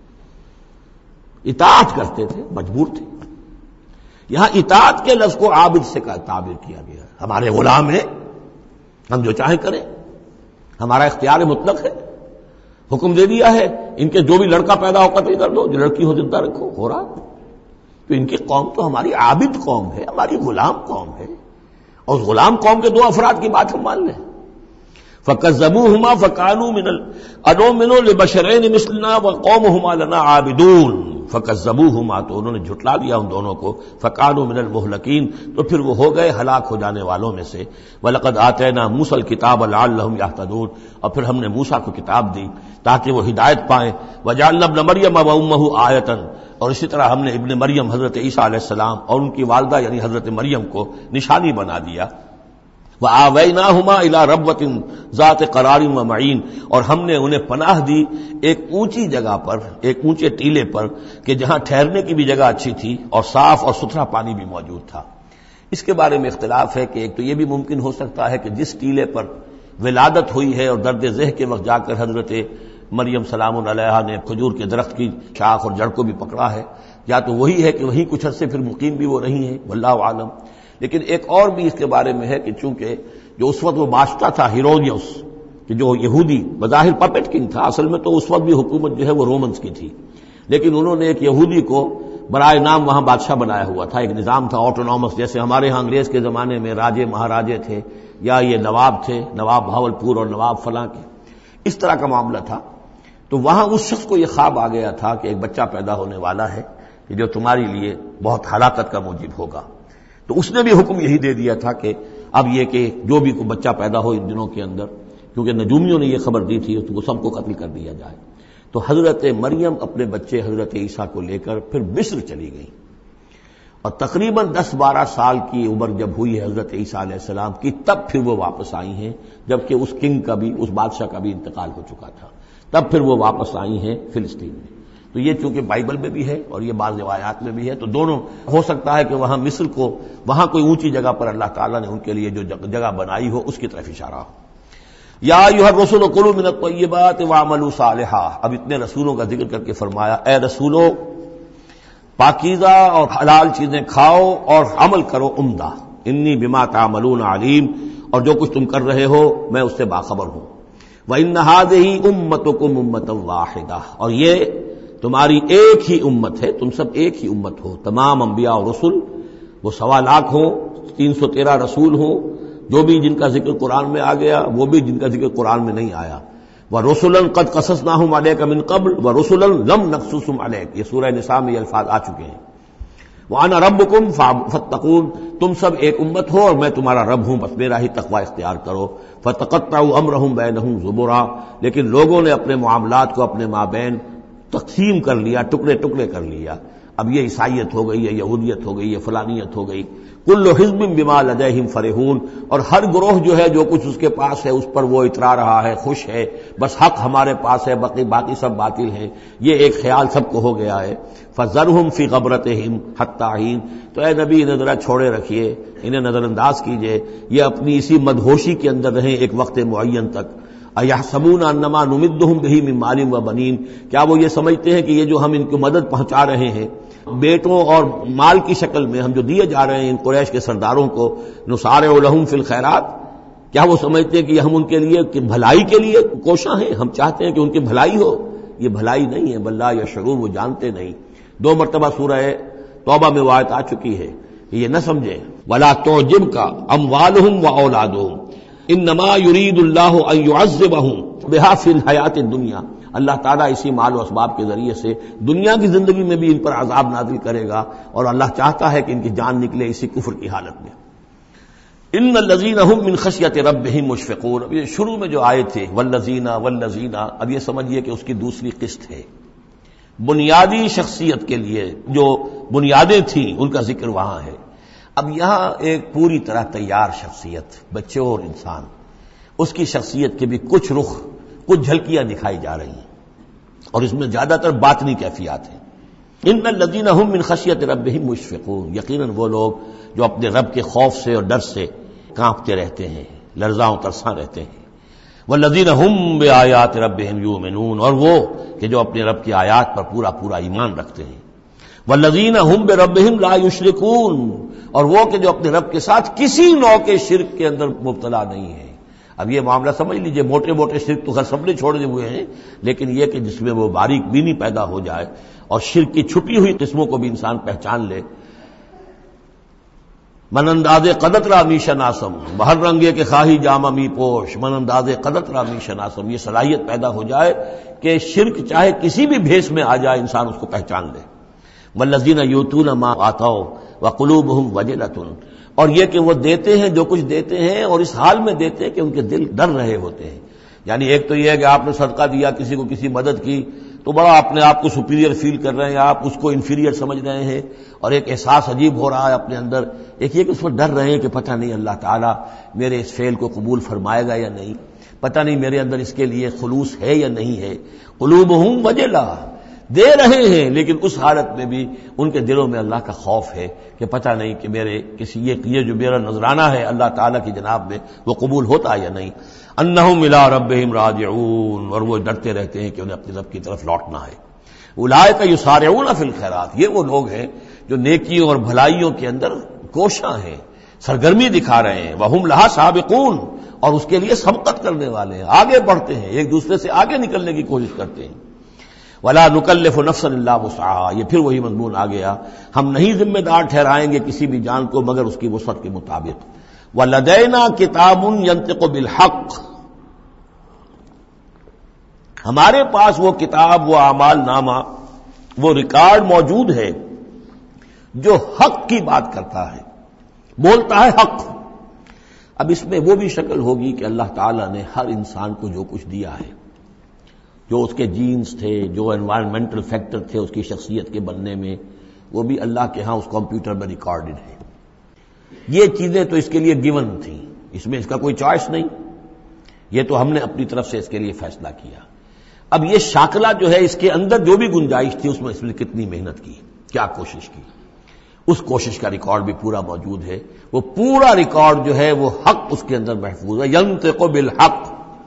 اطاعت کرتے تھے، مجبور تھے۔ یہاں اطاعت کے لفظ کو عابد سے تعبیر کیا گیا ہے، ہمارے غلام ہیں، ہم جو چاہیں کریں، ہمارا اختیار مطلق ہے، حکم دے دیا ہے ان کے جو بھی لڑکا پیدا ہو قتل کر دو، جو لڑکی ہو زندہ رکھو، ہو رہا۔ تو ان کی قوم تو ہماری عابد قوم ہے، ہماری غلام قوم ہے، اور اس غلام قوم کے دو افراد کی بات ہم مان لیں۔ فکذبوہما فکانوا من انؤمن لبشرین مثلنا وقومہما لنا عابدون، فکذبوہما، تو انہوں نے جھٹلا دیا ان دونوں کو، فکانوا من المہلکین، تو پھر وہ ہو گئے ہلاک ہو جانے والوں میں سے۔ وَلَقَدْ آتَيْنَا مُوسَى الْكِتَابَ لَعَلَّهُمْ يَهْتَدُونَ، اور پھر ہم نے موسیٰ کو کتاب دی تاکہ وہ ہدایت پائیں۔ وَجَعَلْنَا ابْنَ مَرْيَمَ وَأُمَّهُ آیَةً، اور اسی طرح ہم نے ابن مریم حضرت عیسیٰ علیہ السلام اور ان کی والدہ یعنی حضرت مریم کو نشانی بنا دیا۔ وَآوَيْنَاهُمَا إِلَىٰ رَبْوَةٍ ذَاتِ قَرَارٍ وَمَعِينٍ، اور ہم نے انہیں پناہ دی ایک اونچی جگہ پر، ایک اونچے ٹیلے پر کہ جہاں ٹھہرنے کی بھی جگہ اچھی تھی اور صاف اور ستھرا پانی بھی موجود تھا۔ اس کے بارے میں اختلاف ہے کہ ایک تو یہ بھی ممکن ہو سکتا ہے کہ جس ٹیلے پر ولادت ہوئی ہے اور درد ذہ کے وقت جا کر حضرت مریم سلام علیہا نے کھجور کے درخت کی شاخ اور جڑ کو بھی پکڑا ہے، یا تو وہی ہے کہ وہیں کچھ عرصے پھر مقیم بھی وہ رہی ہیں، واللہ عالم۔ لیکن ایک اور بھی اس کے بارے میں ہے کہ چونکہ جو اس وقت وہ بادشاہ تھا ہیرودیوس، کہ جو یہودی بظاہر پپٹ کنگ تھا، اصل میں تو اس وقت بھی حکومت جو ہے وہ رومنز کی تھی، لیکن انہوں نے ایک یہودی کو برائے نام وہاں بادشاہ بنایا ہوا تھا، ایک نظام تھا آٹونومس، جیسے ہمارے ہاں انگریز کے زمانے میں راجے مہاراجے تھے یا یہ نواب تھے، نواب بہاولپور اور نواب فلاں کے، اس طرح کا معاملہ تھا۔ تو وہاں اس شخص کو یہ خواب آ گیا تھا کہ ایک بچہ پیدا ہونے والا ہے کہ جو تمہاری لیے بہت ہلاکت کا موجب ہوگا. تو اس نے بھی حکم یہی دے دیا تھا کہ اب یہ کہ جو بھی کوئی بچہ پیدا ہو ان دنوں کے اندر، کیونکہ نجومیوں نے یہ خبر دی تھی تو وہ سب کو قتل کر دیا جائے. تو حضرت مریم اپنے بچے حضرت عیسیٰ کو لے کر پھر مصر چلی گئی، اور تقریباً 10-12 سال کی عمر جب ہوئی ہے حضرت عیسیٰ علیہ السلام کی، تب پھر وہ واپس آئی ہیں، جبکہ اس کنگ کا بھی، اس بادشاہ کا بھی انتقال ہو چکا تھا. تب پھر وہ واپس آئی ہیں فلسطین میں. تو یہ چونکہ بائبل میں بھی ہے اور یہ بعض روایات میں بھی ہے، تو دونوں ہو سکتا ہے کہ وہاں مصر کو، وہاں کوئی اونچی جگہ پر اللہ تعالیٰ نے ان کے لیے جو جگہ بنائی ہو اس کی طرف اشارہ ہو. یا ایھا الرسل کلوا من الطیبات واعملوا صالحا. اب اتنے رسولوں کا ذکر کر کے فرمایا اے رسولو پاکیزہ اور حلال چیزیں کھاؤ اور عمل کرو عمدہ. انی بما تعملون علیم، اور جو کچھ تم کر رہے ہو میں اس سے باخبر ہوں. وَإِنَّ هَٰذِهِ أُمَّتُكُمْ أُمَّةً وَاحِدَةً، اور یہ تمہاری ایک ہی امت ہے، تم سب ایک ہی امت ہو. تمام انبیاء اور رسل، وہ 1.25 لاکھ ہوں، 313 رسول ہوں، جو بھی جن کا ذکر قرآن میں آ گیا، وہ بھی جن کا ذکر قرآن میں نہیں آیا. وَرُسُلًا قَدْ قَصَصْنَاهُمْ عَلَيْكَ مِن قَبْلُ وَرُسُلًا لَمْ نَقْصُصْهُمْ عَلَيْكَ، یہ سورہ نساء میں یہ الفاظ آ چکے ہیں. وَأَنَا رَبُّكُمْ فَاتَّقُونِ، تم سب ایک امت ہو اور میں تمہارا رب ہوں، بس میرا ہی تقوی اختیار کرو. فَتَقَطَّعُوا أَمْرَهُمْ بَيْنَهُمْ زُبُرًا، لیکن لوگوں نے اپنے معاملات کو اپنے مابین تقسیم کر لیا، ٹکڑے ٹکڑے کر لیا. اب یہ عیسائیت ہو گئی، یہ یہودیت ہو گئی، یہ فلانیت ہو گئی. کل حزب بما لدیہم فرحون، اور ہر گروہ جو ہے جو کچھ اس کے پاس ہے اس پر وہ اترا رہا ہے، خوش ہے، بس حق ہمارے پاس ہے، باقی سب باطل ہیں، یہ ایک خیال سب کو ہو گیا ہے. فذرہم فی غبرتہم حتی حین، تو اے نبی انہیں ذرا چھوڑے رکھیے، انہیں نظر انداز کیجئے، یہ اپنی اسی مدہوشی کے اندر رہیں ایک وقت معین تک. اَيَحْسَبُونَ أَنَّمَا نُمِدُّهُم بِهِ مِن مَالٍ وَبَنِينَ، کیا وہ یہ سمجھتے ہیں کہ یہ جو ہم ان کو مدد پہنچا رہے ہیں بیٹوں اور مال کی شکل میں، ہم جو دیے جا رہے ہیں ان قریش کے سرداروں کو، نُسَارِعُ لَهُمْ فِي الْخَيْرَاتِ، کیا وہ سمجھتے ہیں کہ ہم ان کے لیے بھلائی کے لیے کوشاں ہیں، ہم چاہتے ہیں کہ ان کی بھلائی ہو؟ یہ بھلائی نہیں ہے، بل لا یشعرون، وہ جانتے نہیں. 2 مرتبہ سورہ توبہ میں وہ آیت آ چکی ہے کہ یہ نہ سمجھیں. وَلَا تُعْجِبْكَ أَمْوَالُهُمْ وَأَوْلَادُهُم انما یرید اللہ ان یعذبہم بہا فی الحیات الدنیا، اللہ تعالیٰ اسی مال و اسباب کے ذریعے سے دنیا کی زندگی میں بھی ان پر عذاب نازل کرے گا، اور اللہ چاہتا ہے کہ ان کی جان نکلے اسی کفر کی حالت میں. ان الذین هم من خشیۃ ربہم مشفقون، اب یہ شروع میں جو آئے تھے والذین، اب یہ سمجھیے کہ اس کی دوسری قسط ہے. بنیادی شخصیت کے لیے جو بنیادیں تھیں ان کا ذکر وہاں ہے. اب یہاں ایک پوری طرح تیار شخصیت، بچے اور انسان، اس کی شخصیت کے بھی کچھ رخ، کچھ جھلکیاں دکھائی جا رہی ہیں، اور اس میں زیادہ تر باطنی کیفیات ہیں. ان الذین هم من خشیۃ ربہم مشفقون، یقیناً وہ لوگ جو اپنے رب کے خوف سے اور ڈر سے کانپتے رہتے ہیں، لرزاں و ترساں رہتے ہیں. والذین هم بآیات ربہم یؤمنون، اور وہ کہ جو اپنے رب کی آیات پر پورا ایمان رکھتے ہیں. والذین هم بربہم لا یشرکون، اور وہ کہ جو اپنے رب کے ساتھ کسی نوع کے شرک کے اندر مبتلا نہیں ہے. اب یہ معاملہ سمجھ لیجئے، موٹے شرک تو سب نے چھوڑے ہوئے ہیں، لیکن یہ کہ جس میں وہ باریک بینی پیدا ہو جائے اور شرک کی چھپی ہوئی قسموں کو بھی انسان پہچان لے. من انداز قدت را می شناسم، بہر رنگے کے خواہی جامہ می پوش، من انداز قدت را می شناسم، یہ صلاحیت پیدا ہو جائے کہ شرک چاہے کسی بھی بھیس میں آ جائے انسان اس کو پہچان لے. والذین یؤتون ما آتوا وقلوبہم وجلۃ، اور یہ کہ وہ دیتے ہیں جو کچھ دیتے ہیں اور اس حال میں دیتے ہیں کہ ان کے دل ڈر رہے ہوتے ہیں. یعنی ایک تو یہ ہے کہ آپ نے صدقہ دیا، کسی کو کسی مدد کی تو بڑا اپنے آپ کو سپیریئر فیل کر رہے ہیں، آپ اس کو انفیریئر سمجھ رہے ہیں، اور ایک احساس عجیب ہو رہا ہے اپنے اندر. ایک یہ کہ اس پر ڈر رہے ہیں کہ پتہ نہیں اللہ تعالیٰ میرے اس فعل کو قبول فرمائے گا یا نہیں، پتہ نہیں میرے اندر اس کے لیے خلوص ہے یا نہیں ہے. قلوبہم وجلہ، دے رہے ہیں لیکن اس حالت میں بھی ان کے دلوں میں اللہ کا خوف ہے کہ پتہ نہیں کہ میرے کسی یہ جو میرا نذرانہ ہے اللہ تعالیٰ کی جناب میں وہ قبول ہوتا یا نہیں. انہم الی ربہم راجعون، اور وہ ڈرتے رہتے ہیں کہ انہیں اپنے رب کی طرف لوٹنا ہے. اولئک یسارعون فی الخیرات، یہ وہ لوگ ہیں جو نیکیوں اور بھلائیوں کے اندر کوشاں ہیں، سرگرمی دکھا رہے ہیں. وہم لہا سابقون، اور اس کے لیے سبقت کرنے والے ہیں، آگے بڑھتے ہیں، ایک دوسرے سے آگے نکلنے کی کوشش کرتے ہیں. ولا نکلف نفسا الا وسعها، یہ پھر وہی مضمون آ گیا، ہم نہیں ذمہ دار ٹھہرائیں گے کسی بھی جان کو مگر اس کی وسعت کے مطابق. ولدینا کتاب ینطق بالحق، ہمارے پاس وہ کتاب، وہ اعمال نامہ، وہ ریکارڈ موجود ہے جو حق کی بات کرتا ہے، بولتا ہے حق۔ اب اس میں وہ بھی شکل ہوگی کہ اللہ تعالیٰ نے ہر انسان کو جو کچھ دیا ہے، جو اس کے جینز تھے، جو انوائرمنٹل فیکٹر تھے اس کی شخصیت کے بننے میں، وہ بھی اللہ کے ہاں اس کمپیوٹر میں ریکارڈڈ ہے۔ یہ چیزیں تو اس کے لیے گیون تھیں، اس میں اس کا کوئی چوائس نہیں، یہ تو ہم نے اپنی طرف سے اس کے لیے فیصلہ کیا۔ اب یہ شاکلہ جو ہے، اس کے اندر جو بھی گنجائش تھی اس میں کتنی محنت کی، کیا کوشش کی، اس کوشش کا ریکارڈ بھی پورا موجود ہے۔ وہ پورا ریکارڈ جو ہے وہ حق اس کے اندر محفوظ ہے۔ ینطق بالحق۔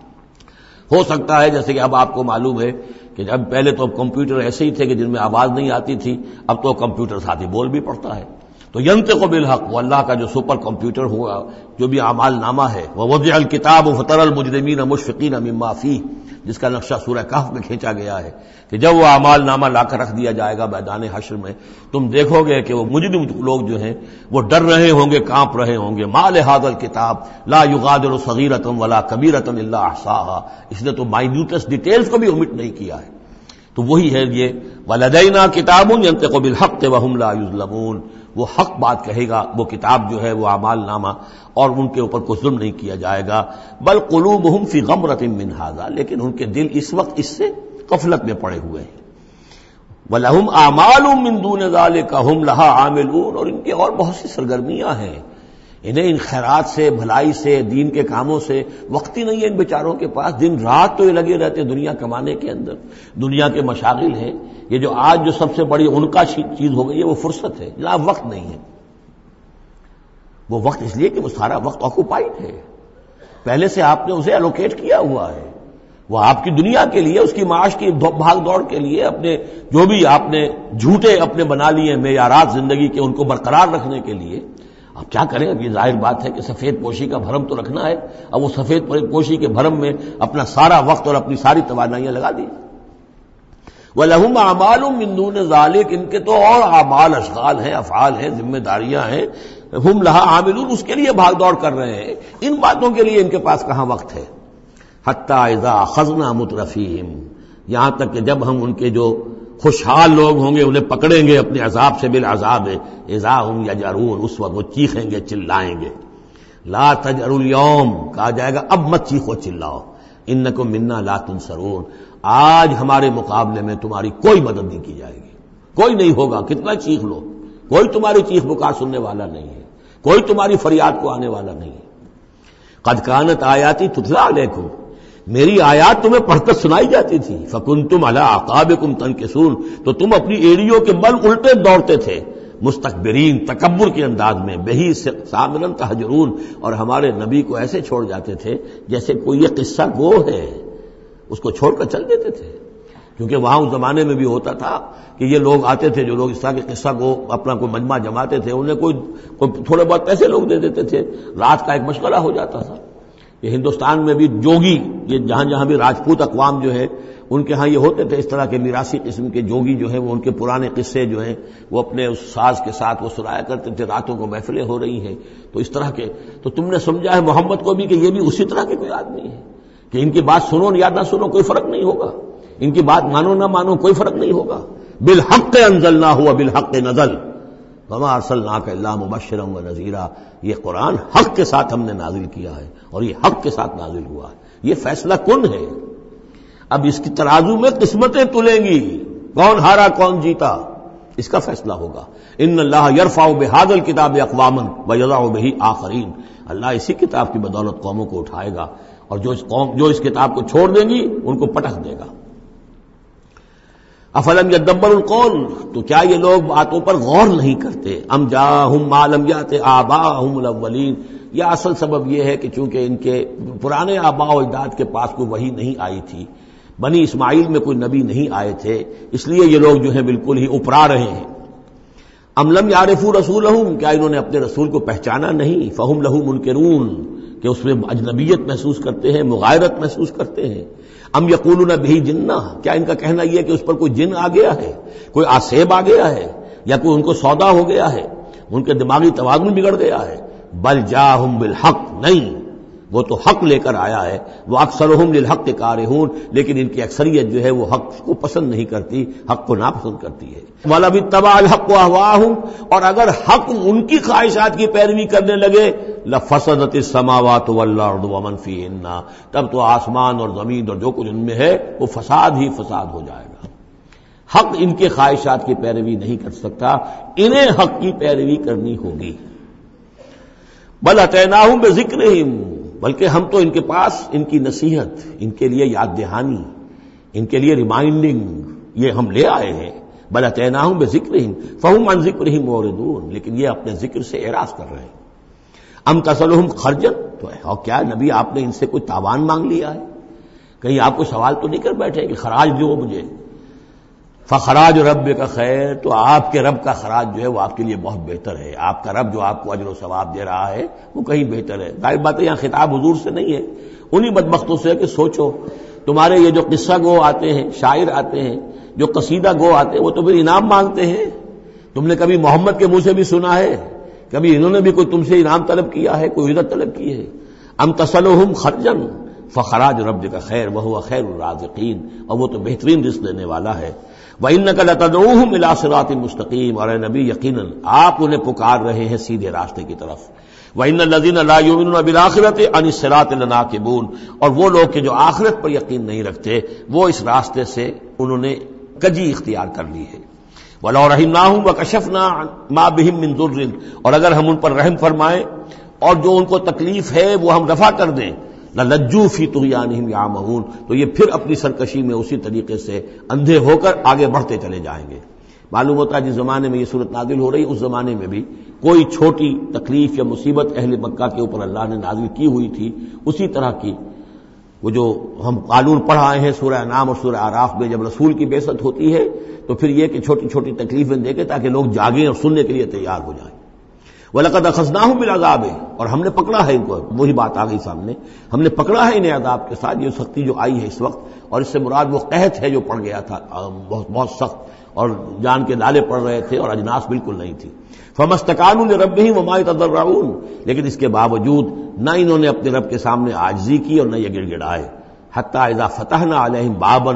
ہو سکتا ہے جیسے کہ اب آپ کو معلوم ہے کہ جب پہلے تو کمپیوٹر ایسے ہی تھے کہ جن میں آواز نہیں آتی تھی، اب تو کمپیوٹر ساتھ ہی بول بھی پڑتا ہے، تو ینطق بالحق، وہ اللہ کا جو سپر کمپیوٹر ہوا، جو بھی اعمال نامہ ہے، ووضع الکتاب فتری المجرمین مشفقین مما فیہ، جس کا نقشہ سورہ کہف میں کھینچا گیا ہے کہ جب وہ اعمال نامہ لا کر رکھ دیا جائے گا میدان حشر میں، تم دیکھو گے کہ وہ مجرم لوگ جو ہیں وہ ڈر رہے ہوں گے، کانپ رہے ہوں گے۔ ما لہذا الکتاب لا یغادر صغیرۃ ولا کبیرۃ الا احصاها، اس نے تو مائنیوٹس ڈیٹیلز کو بھی omit نہیں کیا ہے۔ تو وہی ہے یہ ولدینا کتاب ینطق بالحق وہم لا یظلمون، وہ حق بات کہے گا، وہ کتاب جو ہے وہ اعمال نامہ، اور ان کے اوپر کوئی ظلم نہیں کیا جائے گا۔ بل قلوبہم فی غمرۃ من ھذا، لیکن ان کے دل اس وقت اس سے غفلت میں پڑے ہوئے ہیں۔ وَلَهُمْ أَعْمَالٌ مِّن دُونِ ذَلِكَ هُمْ لَهَا عَامِلُونَ، اور ان کی اور بہت سی سرگرمیاں ہیں، انہیں ان خیرات سے، بھلائی سے، دین کے کاموں سے وقت ہی نہیں ہے ان بیچاروں کے پاس، دن رات تو یہ لگے رہتے دنیا کمانے کے اندر، دنیا کے مشاغل ہیں۔ یہ جو آج جو سب سے بڑی ان کا چیز ہو گئی ہے وہ فرصت ہے، یہاں وقت نہیں ہے۔ وہ وقت اس لیے کہ وہ سارا وقت آکوپائڈ ہے، پہلے سے آپ نے اسے الوکیٹ کیا ہوا ہے، وہ آپ کی دنیا کے لیے، اس کی معاش کی بھاگ دوڑ کے لیے، اپنے جو بھی آپ نے جھوٹے اپنے بنا لیے معیارات زندگی کے، ان کو برقرار رکھنے کے لیے۔ اب کیا کریں، اب یہ ظاہر بات ہے کہ سفید پوشی کا بھرم تو رکھنا ہے، اب وہ سفید پوشی کے بھرم میں اپنا سارا وقت اور اپنی ساری توانائیاں لگا دی۔ وَلَهُمْ أَعْمَالٌ مِّن دُونِ ذَلِكَ، ان کے تو اور اعمال، اشغال ہیں، افعال ہیں، ذمہ داریاں ہیں، ہم لہا عاملون، اس کے لیے بھاگ دوڑ کر رہے ہیں، ان باتوں کے لیے ان کے پاس کہاں وقت ہے۔ حَتَّىٰ إِذَا أَخَذْنَا مُتْرَفِيهِمْ، یہاں تک کہ جب ہم ان کے جو خوشحال لوگ ہوں گے انہیں پکڑیں گے اپنے عذاب سے، بالعذاب اذا ہم یجرون، اس وقت وہ چیخیں گے، چلائیں گے۔ لا تجروا اليوم، کہا جائے گا اب مت چیخو چلاؤ، انکم منا لا تنصرون، آج ہمارے مقابلے میں تمہاری کوئی مدد نہیں کی جائے گی، کوئی نہیں ہوگا، کتنا چیخ لو، کوئی تمہاری چیخ پکار سننے والا نہیں ہے، کوئی تمہاری فریاد کو آنے والا نہیں ہے۔ قد کانت آیاتی تتلی علیکم، میری آیات تمہیں پڑھ کر سنائی جاتی تھی، فکنتم علی اعقابکم تنکسون، تو تم اپنی ایڑیوں کے بل الٹے دوڑتے تھے، مستکبرین، تکبر کے انداز میں، بہی سامرن تہجرون، اور ہمارے نبی کو ایسے چھوڑ جاتے تھے جیسے کوئی یہ قصہ گو ہے، اس کو چھوڑ کر چل دیتے تھے۔ کیونکہ وہاں اس زمانے میں بھی ہوتا تھا کہ یہ لوگ آتے تھے، جو لوگ اس طرح کے قصہ کو اپنا کوئی مجمع جماتے تھے، انہیں کوئی تھوڑے بہت پیسے لوگ دے دیتے تھے، رات کا ایک مشغلہ ہو جاتا تھا۔ یہ ہندوستان میں بھی جوگی، یہ جہاں جہاں بھی راجپوت اقوام جو ہے ان کے ہاں یہ ہوتے تھے، اس طرح کے میراثی قسم کے جوگی جو ہیں، وہ ان کے پرانے قصے جو ہیں وہ اپنے اس ساز کے ساتھ وہ سنایا کرتے تھے، راتوں کو محفلیں ہو رہی ہیں، تو اس طرح کے، تو تم نے سمجھا ہے محمد کو بھی کہ یہ بھی اسی طرح کے کوئی آدمی ہے کہ ان کی بات سنو یا نہ سنو کوئی فرق نہیں ہوگا، ان کی بات مانو نہ مانو کوئی فرق نہیں ہوگا۔ بالحق انزلناہ وبالحق نزل وما ارسلناک الا مبشرا ونذیرا، یہ قرآن حق کے ساتھ ہم نے نازل کیا ہے اور یہ حق کے ساتھ نازل ہوا ہے، یہ فیصلہ کن ہے۔ اب اس کی ترازو میں قسمتیں تلیں گی، کون ہارا کون جیتا، اس کا فیصلہ ہوگا۔ ان اللہ یرفع بہذا الکتاب اقواما ویضع بہ آخرین، اللہ اسی کتاب کی بدولت قوموں کو اٹھائے گا، اور جو اس کتاب کو چھوڑ دیں گی ان کو پٹخ دے گا۔ افلم یدبروا القول، تو کیا یہ لوگ باتوں پر غور نہیں کرتے؟ ام جاءہم ما لم یأت آباءہم الاولین، یا اصل سبب یہ ہے کہ چونکہ ان کے پرانے آباء و اجداد کے پاس کوئی وحی نہیں آئی تھی، بنی اسماعیل میں کوئی نبی نہیں آئے تھے، اس لیے یہ لوگ جو ہیں بالکل ہی اپرا رہے ہیں۔ ام لم یعرفوا رسولہم، کیا انہوں نے اپنے رسول کو پہچانا نہیں؟ فہم لہ منکرون، کہ اس میں اجنبیت محسوس کرتے ہیں، مغایرت محسوس کرتے ہیں۔ ام یقولون بہ جنہ، کیا ان کا کہنا یہ ہے کہ اس پر کوئی جن آ گیا ہے، کوئی آسیب آ گیا ہے، یا کوئی ان کو سودا ہو گیا ہے، ان کے دماغی توازن بگڑ گیا ہے۔ بل جاءہم بالحق، نہیں، وہ تو حق لے کر آیا ہے، وہ اکثرہم للحق کارہون، لیکن ان کی اکثریت جو ہے وہ حق کو پسند نہیں کرتی، حق کو ناپسند کرتی ہے۔ وَلَوِ اتَّبَعَ الْحَقُّ أَهْوَاءَهُمْ، اور اگر حق ان کی خواہشات کی پیروی کرنے لگے لَفَسَدَتِ السَّمَاوَاتُ وَالْأَرْضُ وَمَنْ فِيهِنَّ، تب تو آسمان اور زمین اور جو کچھ ان میں ہے وہ فساد ہی فساد ہو جائے گا۔ حق ان کے خواہشات کی پیروی نہیں کر سکتا، انہیں حق کی پیروی کرنی ہوگی۔ بل اتیناہم بذکرہم، بلکہ ہم تو ان کے پاس ان کی نصیحت، ان کے لیے یاد دہانی، ان کے لیے ریمائنڈنگ یہ ہم لے آئے ہیں۔ بل اتیناہم بذکرہم فہم عن ذکرہم معرضون، لیکن یہ اپنے ذکر سے اعراض کر رہے ہیں۔ ام تسألہم خرجا، تو اور کیا نبی آپ نے ان سے کوئی تاوان مانگ لیا ہے؟ کہیں آپ کو سوال تو نہیں کر بیٹھے کہ خراج دو مجھے؟ فخراج ربک خیر، تو آپ کے رب کا خراج جو ہے وہ آپ کے لیے بہت بہتر ہے۔ آپ کا رب جو آپ کو اجر و ثواب دے رہا ہے وہ کہیں بہتر ہے۔ ظاہر بات ہے یہاں خطاب حضور سے نہیں ہے، انہی بدبختوں سے ہے کہ سوچو تمہارے یہ جو قصہ گو آتے ہیں، شاعر آتے ہیں، جو قصیدہ گو آتے ہیں، وہ تو پھر انعام مانگتے ہیں۔ تم نے کبھی محمد کے منہ سے بھی سنا ہے؟ کبھی انہوں نے بھی کوئی تم سے انعام طلب کیا ہے، کوئی عزت طلب کی ہے؟ ام تسألہم خرجا فخراج ربک خیر وہو خیر الرازقین، اور وہ تو بہترین رزق دینے والا ہے۔ وَإِنَّكَ لَتَدْعُوهُمْ إِلَىٰ صِرَاطٍ مُّسْتَقِيمٍ، اور اے نبی یقیناً آپ انہیں پکار رہے ہیں سیدھے راستے کی طرف۔ وَإِنَّ الَّذِينَ لَا يُؤْمِنُونَ بِالْآخِرَةِ عَنِ الصِّرَاطِ لَنَاكِبُونَ، اور وہ لوگ کہ جو آخرت پر یقین نہیں رکھتے وہ اس راستے سے انہوں نے کجی اختیار کر لی ہے۔ وَلَوْ رَحِمْنَاهُمْ وَكَشَفْنَا مَا بِهِم مِّن ضُرٍّ، اور اگر ہم ان پر رحم فرمائیں اور جو ان کو تکلیف ہے وہ ہم رفع کر دیں، لَلَجُّوا فِي طُغْيَانِهِمْ يَعْمَهُونَ، تو یہ پھر اپنی سرکشی میں اسی طریقے سے اندھے ہو کر آگے بڑھتے چلے جائیں گے۔ معلوم ہوتا ہے جس زمانے میں یہ صورت نازل ہو رہی اس زمانے میں بھی کوئی چھوٹی تکلیف یا مصیبت اہل مکہ کے اوپر اللہ نے نازل کی ہوئی تھی، اسی طرح کی وہ جو ہم قانون پڑھ آئے ہیں سورہ انعام اور سورہ اعراف میں، جب رسول کی بعثت ہوتی ہے تو پھر یہ کہ چھوٹی چھوٹی تکلیفیں دے کے تاکہ لوگ جاگیں اور سننے کے لیے تیار ہو جائیں۔ وَلَقَدْ أَخَذْنَاهُمْ بِالْعَذَابِ، اور ہم نے پکڑا ہے ان کو، وہی بات آ گئی سامنے، ہم نے پکڑا ہے انہیں عذاب کے ساتھ، یہ سختی جو آئی ہے اس وقت، اور اس سے مراد وہ قحط ہے جو پڑ گیا تھا بہت بہت سخت، اور جان کے نالے پڑ رہے تھے اور اجناس بالکل نہیں تھی۔ فَمَا اسْتَكَانُوا لِرَبِّهِمْ وَمَا يَتَضَرَّعُونَ، لیکن اس کے باوجود نہ انہوں نے اپنے رب کے سامنے عاجزی کی اور نہ یہ گڑ گڑائے۔ حَتَّىٰ إِذَا فَتَحْنَا عَلَيْهِمْ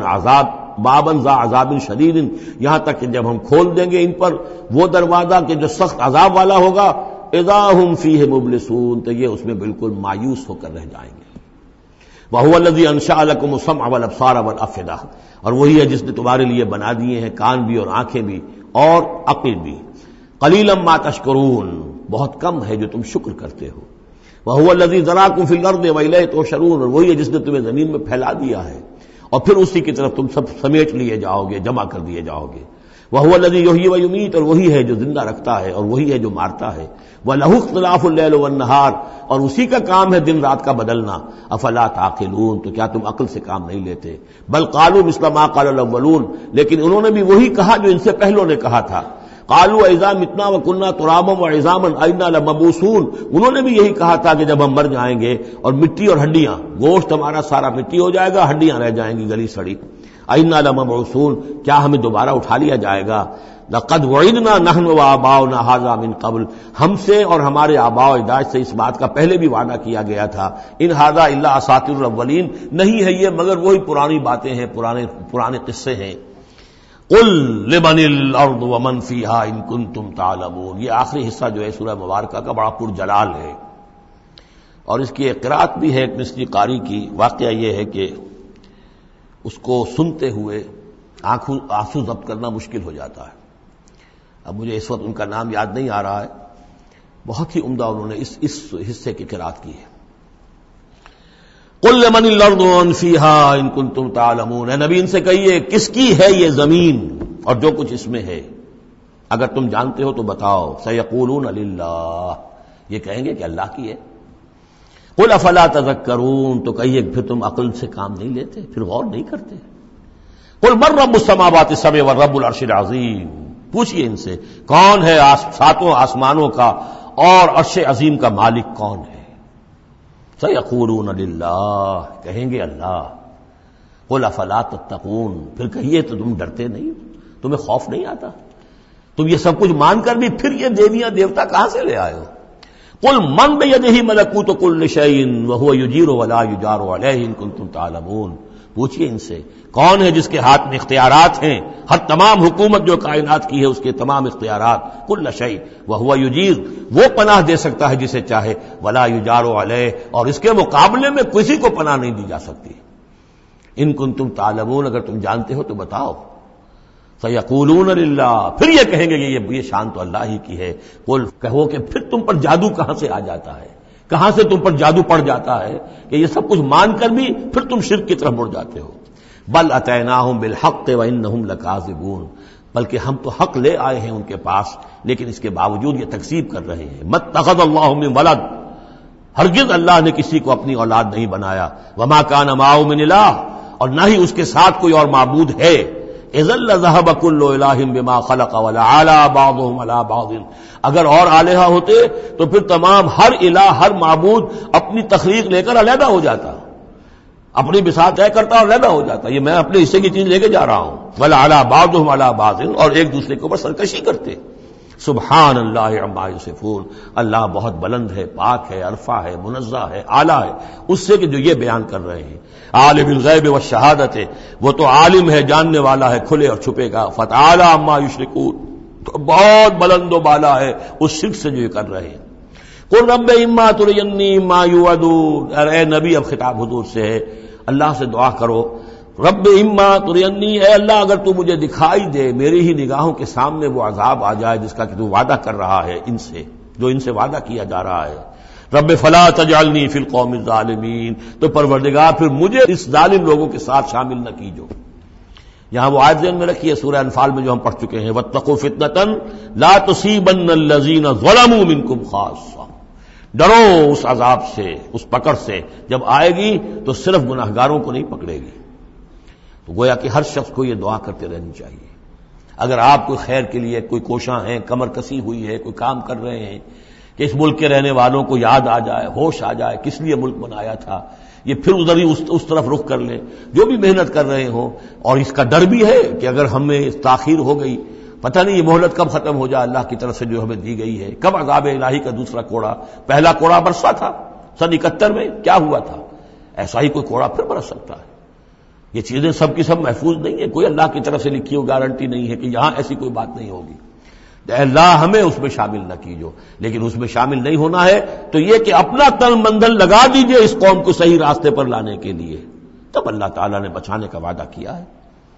بابًا ذا عذاب شدید، یہاں تک کہ جب ہم کھول دیں گے ان پر وہ دروازہ کہ جو سخت عذاب والا ہوگا، اذا ہم فیہ مبلسون، تو یہ اس میں بالکل مایوس ہو کر رہ جائیں گے۔ وَهُوَ الَّذِي أَنشَأَ لَكُمُ السَّمْعَ وَالْأَبْصَارَ وَالْأَفْئِدَةَ، اور وہی ہے جس نے تمہارے لیے بنا دیے ہیں کان بھی اور آنکھیں بھی اور عقل بھی۔ قَلِيلًا مَا تَشْكُرُونَ، بہت کم ہے جو تم شکر کرتے ہو۔ وَهُوَ الَّذِي ذَرَاكُمْ فِي الْأَرْضِ وَإِلَيْهِ تُحْشَرُونَ، اور وہی ہے جس نے تمہیں زمین میں پھیلا دیا ہے اور پھر اسی کی طرف تم سب سمیٹ لیے جاؤ گے، جمع کر دیے جاؤ گے۔ وَهُوَ الَّذِي يُحْيِي وَيُمِيتُ، اور وہی ہے جو زندہ رکھتا ہے اور وہی ہے جو مارتا ہے۔ وَلَهُ اخْتِلَافُ اللَّيْلِ وَالنَّهَارِ، اور اسی کا کام ہے دن رات کا بدلنا۔ أَفَلَا تَعْقِلُونَ، تو کیا تم عقل سے کام نہیں لیتے؟ بل قالوا مثل ما قال الأولون، لیکن انہوں نے بھی وہی کہا جو ان سے پہلوں نے کہا تھا۔ قالوا أَإِذَا مِتْنَا وَكُنَّا تُرَابًا وَعِظَامًا أَإِنَّا لَمَبْعُوثُونَ، انہوں نے بھی یہی کہا تھا کہ جب ہم مر جائیں گے اور مٹی اور ہڈیاں، گوشت ہمارا سارا مٹی ہو جائے گا، ہڈیاں رہ جائیں گی گلی سڑی۔ أَإِنَّا لَمَبْعُوثُونَ، کیا ہمیں دوبارہ اٹھا لیا جائے گا؟ لَقَدْ وَعِدْنَا نَحْنُ وَآبَاؤُنَا هَٰذَا مِن قَبْلُ، ہم سے اور ہمارے آباء و اجداد سے اس بات کا پہلے بھی وعدہ کیا گیا تھا۔ إِنْ هَٰذَا إِلَّا أَسَاطِيرُ الْأَوَّلِينَ، نہیں ہے یہ مگر وہی پرانی باتیں ہیں، پرانے قصے ہیں۔ قُل لِمَنِ الْأَرْضُ وَمَنْ فِيهَا إِن كُنتُمْ تَعْلَمُونَ، یہ آخری حصہ جو ہے سورہ مبارکہ کا بڑا پرجلال ہے، اور اس کی ایک قرات بھی ہے ایک مصری قاری کی۔ واقعہ یہ ہے کہ اس کو سنتے ہوئے آنسو ضبط کرنا مشکل ہو جاتا ہے۔ اب مجھے اس وقت ان کا نام یاد نہیں آ رہا ہے، بہت ہی عمدہ انہوں نے اس حصے کی قرات کی ہے۔ قُل لِمَنِ الْأَرْضُ وَمَنْ فِيهَا إِن كُنتُمْ تَعْلَمُونَ، اے نبی ان سے کہیے کس کی ہے یہ زمین اور جو کچھ اس میں ہے، اگر تم جانتے ہو تو بتاؤ۔ سَيَقُولُونَ لِلَّهِ، یہ کہیں گے کہ اللہ کی ہے۔ قُلْ أَفَلَا تَذَكَّرُونَ، تو کہیے پھر تم عقل سے کام نہیں لیتے، پھر غور نہیں کرتے۔ قُلْ مَن رَّبُّ السَّمَاوَاتِ السَّبْعِ وَرَّبُّ الْعَرْشِ الْعَظِيمِ، پوچھئے ان سے کون ہے ساتوں آسمانوں کا اور عرش عظیم کا مالک کون ہے؟ سَيَقُولُونَ لِلَّهِ، کہیں گے اللہ۔ قُلْ أَفَلَا تَتَّقُونَ، پھر کہیے تو تم ڈرتے نہیں، تمہیں خوف نہیں آتا؟ تم یہ سب کچھ مان کر بھی پھر یہ دیویاں دیوتا کہاں سے لے آئے ہو؟ قل من بیدہ ملکوت کل شیء وہو یجیر ولا یجار علیہ ان کنتم تعلمون، پوچھئے ان سے کون ہے جس کے ہاتھ میں اختیارات ہیں، ہر تمام حکومت جو کائنات کی ہے اس کے تمام اختیارات، کل شیء وہو یجیر، وہ پناہ دے سکتا ہے جسے چاہے، ولا یجار علیہ، اور اس کے مقابلے میں کسی کو پناہ نہیں دی جا سکتی۔ ان کنتم تعلمون، اگر تم جانتے ہو تو بتاؤ۔ سیقولون للہ، پھر یہ کہیں گے کہ یہ شان تو اللہ ہی کی ہے۔ قل، کہو کہ پھر تم پر جادو کہاں سے آ جاتا ہے، کہاں سے تم پر جادو پڑ جاتا ہے کہ یہ سب کچھ مان کر بھی پھر تم شرک کی طرف مڑ جاتے ہو۔ بل اتیناہم بالحق وانہم لکاذبون، بلکہ ہم تو حق لے آئے ہیں ان کے پاس، لیکن اس کے باوجود یہ تکذیب کر رہے ہیں۔ متخذ اللہ من ولد، ہرگز اللہ نے کسی کو اپنی اولاد نہیں بنایا، وما کان معہ من الہ، اور نہ ہی اس کے ساتھ کوئی اور معبود ہے۔ اذا لذهب كل الہ بما خلق ولعلى بعضهم على بعض، اگر اور الہہ ہوتے تو پھر تمام ہر الہ، ہر معبود اپنی تخلیق لے کر علیحدہ ہو جاتا، اپنی بساط طے کرتا اور علیحدہ ہو جاتا، یہ میں اپنے حصے کی چیز لے کے جا رہا ہوں۔ ولعلى بعضهم على بعض، اور ایک دوسرے کے اوپر سرکشی کرتے۔ سبحان اللہ عما یصفون، اللہ بہت بلند ہے، پاک ہے، عرفہ ہے، منزہ ہے، اعلیٰ ہے اس سے کہ جو یہ بیان کر رہے ہیں۔ عالم الغیب والشہادت، وہ تو عالم ہے، جاننے والا ہے کھلے اور چھپے کا۔ فتعالی عما یشرکون، تو بہت بلند و بالا ہے اس شرک سے جو یہ کر رہے ہیں۔ قل رب اما ترینی ما یوعدون، اے نبی اب خطاب حضور سے ہے، اللہ سے دعا کرو، رب اما ترینی، اے اللہ اگر تو مجھے دکھائی دے، میری ہی نگاہوں کے سامنے وہ عذاب آ جائے جس کا کہ تو وعدہ کر رہا ہے ان سے، جو ان سے وعدہ کیا جا رہا ہے۔ رب فلا تجعلنی فی القوم الظالمین، تو پروردگار پھر مجھے اس ظالم لوگوں کے ساتھ شامل نہ کیجو۔ یہاں وہ آیت ذہن میں رکھیے سورہ انفال میں جو ہم پڑھ چکے ہیں، واتقوا فتنۃ لا تصیبن الذین ظلموا منکم خاصہ، ڈرو اس عذاب سے، اس پکڑ سے، جب آئے گی تو صرف گناہگاروں کو نہیں پکڑے گی۔ تو گویا کہ ہر شخص کو یہ دعا کرتے رہنی چاہیے۔ اگر آپ کوئی خیر کے لیے کوئی کوشاں ہیں، کمر کسی ہوئی ہے، کوئی کام کر رہے ہیں کہ اس ملک کے رہنے والوں کو یاد آ جائے، ہوش آ جائے کس لیے ملک بنایا تھا، یہ پھر ادھر ہی اس طرف رخ کر لیں، جو بھی محنت کر رہے ہوں، اور اس کا ڈر بھی ہے کہ اگر ہمیں تاخیر ہو گئی، پتہ نہیں یہ مہلت کب ختم ہو جائے اللہ کی طرف سے جو ہمیں دی گئی ہے، کب عذاب الہی کا دوسرا کوڑا، پہلا کوڑا برسا تھا سن 71 میں، کیا ہوا تھا، ایسا ہی کوئی کوڑا پھر برس سکتا ہے۔ یہ چیزیں سب کی سب محفوظ نہیں ہے، کوئی اللہ کی طرف سے لکھی ہوئی گارنٹی نہیں ہے کہ یہاں ایسی کوئی بات نہیں ہوگی۔ اللہ ہمیں اس میں شامل نہ کیجو، لیکن اس میں شامل نہیں ہونا ہے تو یہ کہ اپنا تن مندل لگا دیجئے اس قوم کو صحیح راستے پر لانے کے لیے، تب اللہ تعالیٰ نے بچانے کا وعدہ کیا ہے۔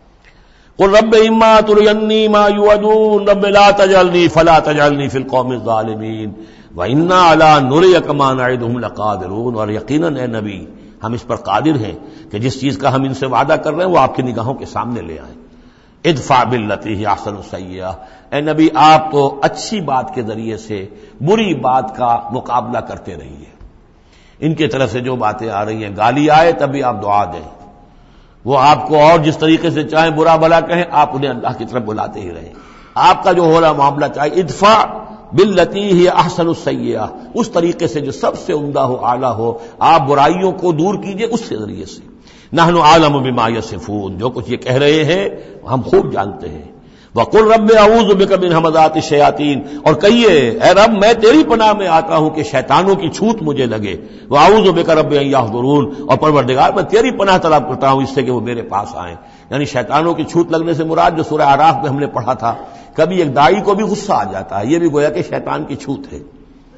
قل رب اما ترینی ما یوعدون رب لا تجعلنی فلا تجعلنی فی القوم الظالمین وانا علی نریک ما نعدہم لقادرون، اور یقیناً اے نبی ہم اس پر قادر ہیں کہ جس چیز کا ہم ان سے وعدہ کر رہے ہیں وہ آپ کی نگاہوں کے سامنے لے آئیں۔ ادفع باللتی ہی احسن السیئہ، اے نبی آپ تو اچھی بات کے ذریعے سے بری بات کا مقابلہ کرتے رہیے۔ ان کی طرف سے جو باتیں آ رہی ہیں، گالی آئے تب بھی آپ دعا دیں، وہ آپ کو اور جس طریقے سے چاہیں برا بھلا کہیں، آپ انہیں اللہ کی طرف بلاتے ہی رہیں۔ آپ کا جو ہو رہا معاملہ چاہے ادفع باللتی ہی احسن السیئہ، اس طریقے سے جو سب سے عمدہ ہو، اعلیٰ ہو، آپ برائیوں کو دور کیجئے اس کے ذریعے سے۔ نحن عالم بما یصفون، جو کچھ یہ کہہ رہے ہیں ہم خوب جانتے ہیں۔ وقل رب اعوذ بک من ہمزات الشیاطین، اور کہیے اے رب میں تیری پناہ میں آتا ہوں کہ شیطانوں کی چھوت مجھے لگے۔ واعوذ بک رب ان یحضرون، اور پروردگار میں تیری پناہ طلب کرتا ہوں اس سے کہ وہ میرے پاس آئیں۔ یعنی شیطانوں کی چھوت لگنے سے مراد جو سورہ اعراف میں ہم نے پڑھا تھا، کبھی ایک داعی کو بھی غصہ آ جاتا ہے، یہ بھی گویا کہ شیطان کی چھوت ہے۔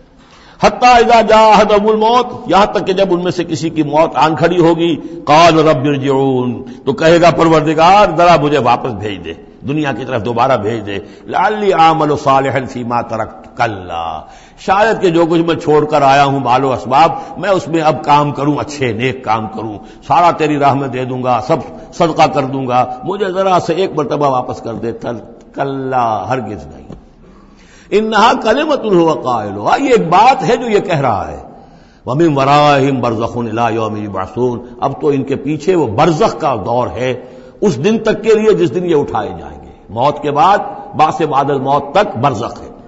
حتیٰ اذا جاء احدهم الموت، یہاں تک کہ جب ان میں سے کسی کی موت آن کھڑی ہوگی، قال رب ارجعون، تو کہے گا پروردگار ذرا مجھے واپس بھیج دے، دنیا کی طرف دوبارہ بھیج دے۔ لعلی اعمل صالحا فیما ترکت، کلا، شاید کہ جو کچھ میں چھوڑ کر آیا ہوں مال و اسباب، میں اس میں اب کام کروں، اچھے نیک کام کروں، سارا تیری راہ میں دے دوں گا، سب صدقہ کر دوں گا، مجھے ذرا سے ایک مرتبہ واپس کر دے۔ کلا، ہرگز نہیں۔ انہا کلمۃ هو قائلھا، یہ ایک بات ہے جو یہ کہہ رہا ہے۔ ومن ورائہم برزخ الی یوم یبعثون، اب تو ان کے پیچھے وہ برزخ کا دور ہے، اس دن تک کے لیے جس دن یہ اٹھائے جائیں گے، موت کے بعد بعث بعد الموت تک برزخ ہے۔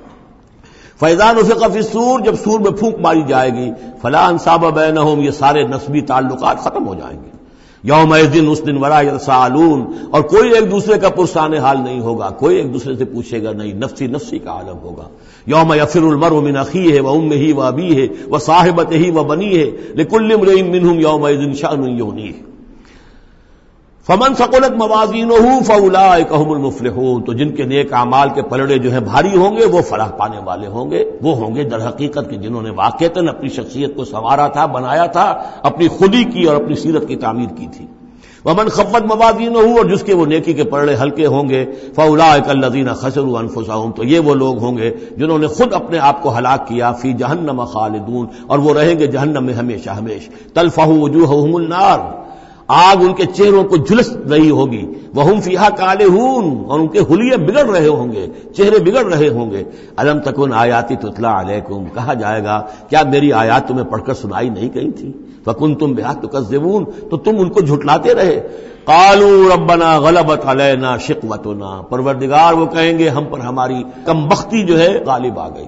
فاذا نفخ فی الصور، جب سور میں پھونک ماری جائے گی، فلا انساب بینہم، یہ سارے نسبی تعلقات ختم ہو جائیں گے۔ یومئذ اس دن ولا یتساءلون، اور کوئی ایک دوسرے کا پرسان حال نہیں ہوگا، کوئی ایک دوسرے سے پوچھے گا نہیں، نفسی نفسی کا عالم ہوگا۔ یوم یفر المرء من اخیہ وامہ وابیہ وصاحبتہ وبنیہ لکل امرئ منہم یومئذ شأن یغنیہ۔ فمن ثقلت موازینہ فاولئک هم المفلحون، تو جن کے نیک اعمال کے پلڑے جو ہیں بھاری ہوں گے وہ فلاح پانے والے ہوں گے، وہ ہوں گے در حقیقت کہ جنہوں نے واقعتاً اپنی شخصیت کو سنوارا تھا، بنایا تھا، اپنی خودی کی اور اپنی سیرت کی تعمیر کی تھی۔ ومن خفت موازینہ، اور جس کے وہ نیکی کے پلڑے ہلکے ہوں گے، فاولئک الذین خسروا انفسهم، تو یہ وہ لوگ ہوں گے جنہوں نے خود اپنے آپ کو ہلاک کیا، فی جہنم خالدون، اور وہ رہیں گے جہنم میں ہمیشہ ہمیشہ۔ تلفح وجوہہم النار، آگ ان کے چہروں کو جھلس رہی ہوگی، وہم فیہا کالہون، اور ان کے حلیے بگڑ رہے ہوں گے، چہرے بگڑ رہے ہوں گے۔ الم تکن آیاتی تتلی علیکم، کہا جائے گا کیا میری آیات تمہیں پڑھ کر سنائی نہیں گئی تھی؟ فکنتم بہا تکذبون، تو تم ان کو جھٹلاتے رہے۔ قالوا ربنا غلبت علینا شقوتنا، پروردگار وہ کہیں گے ہم پر ہماری کم بختی جو ہے غالب آ گئی۔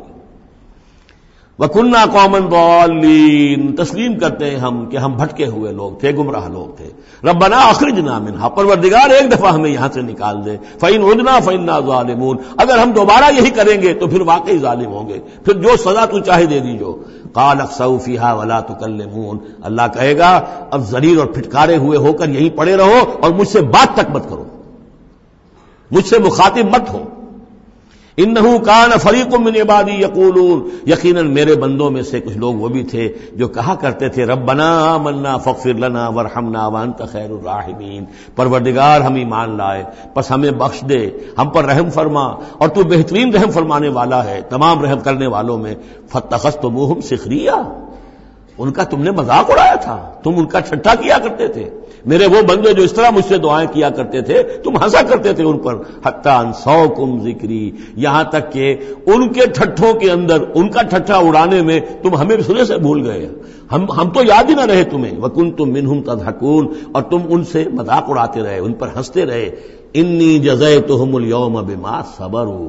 وَكُنَّا قَوْمًا ضَالِّينَ، تسلیم کرتے ہیں ہم کہ ہم بھٹکے ہوئے لوگ تھے، گمراہ لوگ تھے۔ ربنا اخرجنا منها، پروردگار ایک دفعہ ہمیں یہاں سے نکال دے۔ فَإِنْ عُدْنَا فَإِنَّا ظَالِمُونَ، اگر ہم دوبارہ یہی کریں گے تو پھر واقعی ظالم ہوں گے، پھر جو سزا تو چاہے دے دیجو۔ قَالَ اخْسَئُوا فِيهَا وَلَا تُكَلِّمُونَ، اللہ کہے گا اب ذلیل اور پھٹکارے ہوئے ہو کر یہیں پڑے رہو اور مجھ سے بات تک مت کرو، مجھ سے مخاطب مت ہو۔ انہ کان فریق من عبادی یقولون، یقیناً میرے بندوں میں سے کچھ لوگ وہ بھی تھے جو کہا کرتے تھے ربنا آمنا فاغفر لنا وارحمنا وانت خیر الراحمین، پروردگار ہم ایمان لائے پس ہمیں بخش دے، ہم پر رحم فرما اور تو بہترین رحم فرمانے والا ہے تمام رحم کرنے والوں میں۔ فاتخذتموہم سخریا، ان کا تم نے مذاق اڑایا تھا، تم ان کا ٹھٹھا کیا کرتے تھے، میرے وہ بندے جو اس طرح مجھ سے دعائیں کیا کرتے تھے تم ہنسا کرتے تھے ان پر۔ حتی انسوکم ذکری، یہاں تک کہ ان کے ٹھٹھوں کے اندر ان کا ٹھٹھا اڑانے میں تم ہمیں سرے سے بھول گئے، ہم تو یاد ہی نہ رہے تمہیں۔ وکنتم منہم تضحکون، اور تم ان سے مذاق اڑاتے رہے، ان پر ہنستے رہے۔ انی جزیتہم اليوم بما صبروا،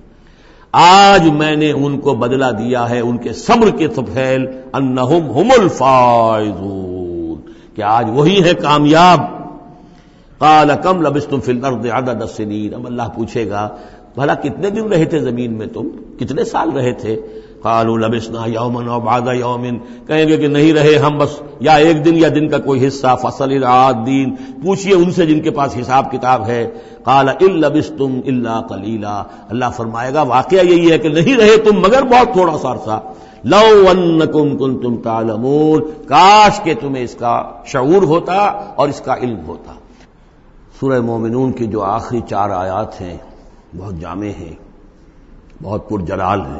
آج میں نے ان کو بدلہ دیا ہے ان کے صبر کے طفیل، انہم ہم الفائزون، کہ آج وہی ہے کامیاب۔ قال کم لبثتم فی الارض عدد السنین، اب اللہ پوچھے گا بھلا کتنے دن رہے تھے زمین میں، تم کتنے سال رہے تھے؟ قالوا لبثنا یوما او بعض یوم، کہیں گے کہ نہیں رہے ہم بس یا ایک دن یا دن کا کوئی حصہ۔ فصل العادین، پوچھئے ان سے جن کے پاس حساب کتاب ہے۔ قال ان لبثتم الا قلیلا، اللہ فرمائے گا واقعہ یہی ہے کہ نہیں رہے تم مگر بہت تھوڑا سا عرصہ۔ لو انکم کنتم تعلمون، کاش کہ تمہیں اس کا شعور ہوتا اور اس کا علم ہوتا۔ سورہ مومنون کی جو آخری 4 آیات ہیں بہت جامع ہیں، بہت پرجلال ہیں۔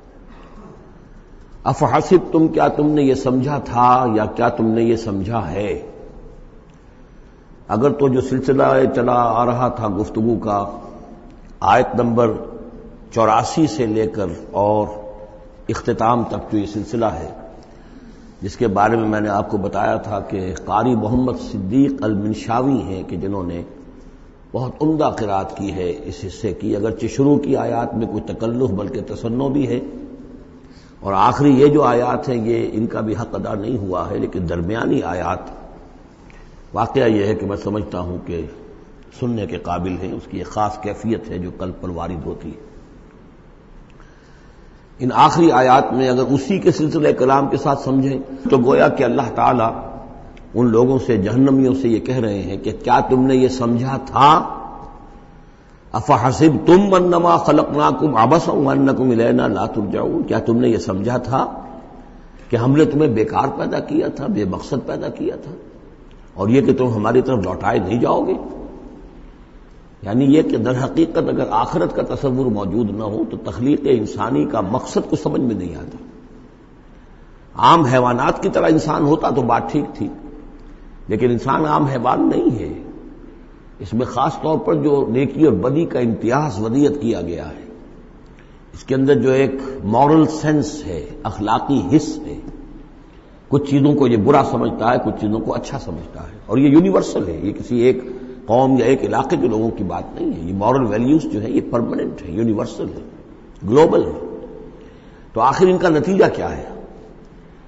افحسبتم، کیا تم نے یہ سمجھا تھا یا کیا تم نے یہ سمجھا ہے؟ اگر تو جو سلسلہ چلا آ رہا تھا گفتگو کا، آیت نمبر 84 سے لے کر اور اختتام تک جو یہ سلسلہ ہے، جس کے بارے میں نے آپ کو بتایا تھا کہ قاری محمد صدیق المنشاوی ہیں کہ جنہوں نے بہت عمدہ قرات کی ہے اس حصے کی، اگرچہ شروع کی آیات میں کوئی تکلف بلکہ تصنع بھی ہے، اور آخری یہ جو آیات ہیں یہ ان کا بھی حق ادا نہیں ہوا ہے، لیکن درمیانی آیات واقعہ یہ ہے کہ میں سمجھتا ہوں کہ سننے کے قابل ہیں، اس کی ایک خاص کیفیت ہے جو قلب پر وارد ہوتی ہے۔ ان آخری آیات میں اگر اسی کے سلسلہ کلام کے ساتھ سمجھیں تو گویا کہ اللہ تعالیٰ ان لوگوں سے، جہنمیوں سے یہ کہہ رہے ہیں کہ کیا تم نے یہ سمجھا تھا؟ افحسبتم انما خلقناکم عبثا وانکم الینا لا ترجعون، کیا تم نے یہ سمجھا تھا کہ ہم نے تمہیں بیکار پیدا کیا تھا، بے مقصد پیدا کیا تھا، اور یہ کہ تم ہماری طرف لوٹائے نہیں جاؤ گے؟ یعنی یہ کہ در حقیقت اگر آخرت کا تصور موجود نہ ہو تو تخلیق انسانی کا مقصد کو سمجھ میں نہیں آتا۔ عام حیوانات کی طرح انسان ہوتا تو بات ٹھیک تھی، لیکن انسان عام حیوان نہیں ہے، اس میں خاص طور پر جو نیکی اور بدی کا امتیاز ودیت کیا گیا ہے، اس کے اندر جو ایک مورل سینس ہے، اخلاقی حس ہے، کچھ چیزوں کو یہ برا سمجھتا ہے، کچھ چیزوں کو اچھا سمجھتا ہے، اور یہ یونیورسل ہے، یہ کسی ایک قوم یا ایک علاقے کے لوگوں کی بات نہیں ہے، یہ مورل ویلیوز جو ہے یہ پرماننٹ ہے، یونیورسل ہے، گلوبل ہے۔ تو آخر ان کا نتیجہ کیا ہے؟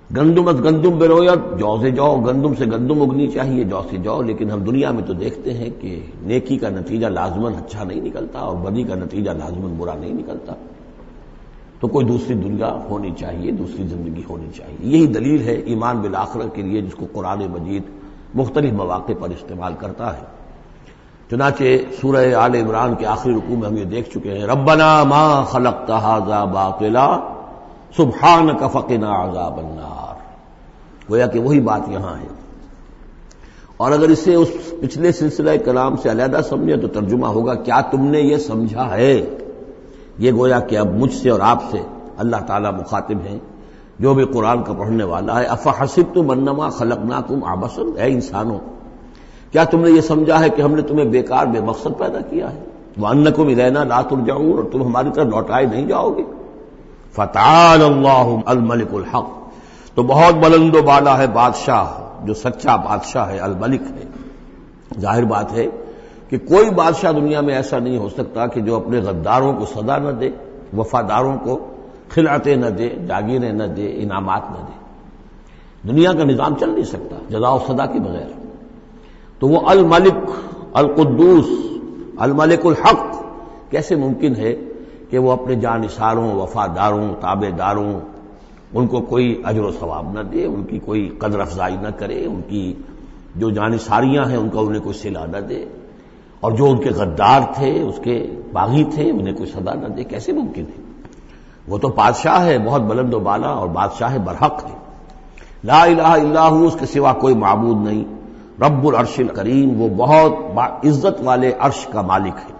گندم از گندم برویت، جو سے جو، گندم سے گندم اگنی چاہیے، جو سے جو، لیکن ہم دنیا میں تو دیکھتے ہیں کہ نیکی کا نتیجہ لازماً اچھا نہیں نکلتا اور بدی کا نتیجہ لازماً برا نہیں نکلتا. تو کوئی دوسری دنیا ہونی چاہیے، دوسری زندگی ہونی چاہیے. یہی دلیل ہے ایمان بالآخرہ کے لیے، جس کو قرآن مجید مختلف مواقع پر استعمال کرتا ہے. چنانچہ سورہ آل عمران کے آخری رکوع میں ہم یہ دیکھ چکے ہیں، ربنا ما خلقت ھذا باطلا سبحانک فقنا عذاب النار. گویا کہ وہی بات یہاں ہے. اور اگر اسے اس پچھلے سلسلہ کلام سے علیحدہ سمجھے تو ترجمہ ہوگا کیا تم نے یہ سمجھا ہے. یہ گویا کہ اب مجھ سے اور آپ سے اللہ تعالیٰ مخاطب ہیں، جو بھی قرآن کا پڑھنے والا ہے. افحسبتم انما خلقناکم عبثا، اے انسانوں کیا تم نے یہ سمجھا ہے کہ ہم نے تمہیں بیکار بے مقصد پیدا کیا ہے. وانکم الینا لا ترجعون، اور تم ہماری طرف لوٹائے نہیں جاؤ گے. فتعالى اللہ الملک الحق، تو بہت بلند و بالا ہے بادشاہ جو سچا بادشاہ ہے، الملک ہے. ظاہر بات ہے کہ کوئی بادشاہ دنیا میں ایسا نہیں ہو سکتا کہ جو اپنے غداروں کو سزا نہ دے، وفاداروں کو خلعتیں نہ دے، جاگیریں نہ دے، انعامات نہ دے. دنیا کا نظام چل نہیں سکتا جزا و سزا کے بغیر. تو وہ الملک القدوس الملک الحق کیسے ممکن ہے کہ وہ اپنے جانثاروں، وفاداروں، تابع داروں ان کو کوئی اجر و ثواب نہ دے، ان کی کوئی قدر افزائی نہ کرے، ان کی جو جانثاریاں ہیں ان کا انہیں کوئی صلہ نہ دے، اور جو ان کے غدار تھے، اس کے باغی تھے، انہیں کوئی سزا نہ دے. کیسے ممکن ہے؟ وہ تو بادشاہ ہے، بہت بلند و بالا، اور بادشاہ برحق ہے. لا الہ الا ہو، اس کے سوا کوئی معبود نہیں. رب العرش الکریم، وہ بہت عزت والے عرش کا مالک ہے.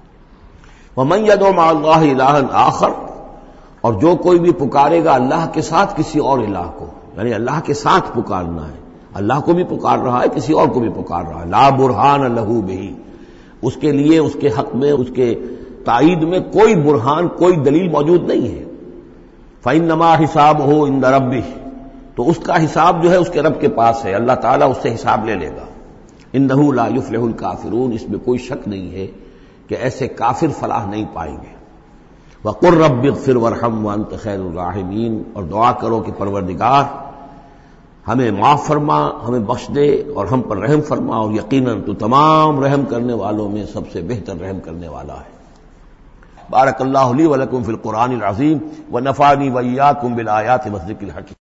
ومن يدع مع اللہ الہا آخر، اور جو کوئی بھی پکارے گا اللہ کے ساتھ کسی اور الہ کو، یعنی اللہ کے ساتھ پکارنا ہے، اللہ کو بھی پکار رہا ہے، کسی اور کو بھی پکار رہا ہے. لا برہان لہ بہ، اس کے لیے، اس کے حق میں، اس کے تائید میں کوئی برہان، کوئی دلیل موجود نہیں ہے. فإنما حسابہ عند ربہ، تو اس کا حساب جو ہے اس کے رب کے پاس ہے، اللہ تعالیٰ اس سے حساب لے لے گا. انہ لا یفلح الکافرون، اس میں کوئی شک نہیں ہے کہ ایسے کافر فلاح نہیں پائیں گے. وقل رب اغفر وارحم وانت خیر الراحمین، اور دعا کرو کہ پروردگار ہمیں معاف فرما، ہمیں بخش دے اور ہم پر رحم فرما، اور یقیناً تو تمام رحم کرنے والوں میں سب سے بہتر رحم کرنے والا ہے. بارک اللہ لی ولکم فی القرآن العظیم ونفعنی وإیاکم بالآیات والذکر الحکیم.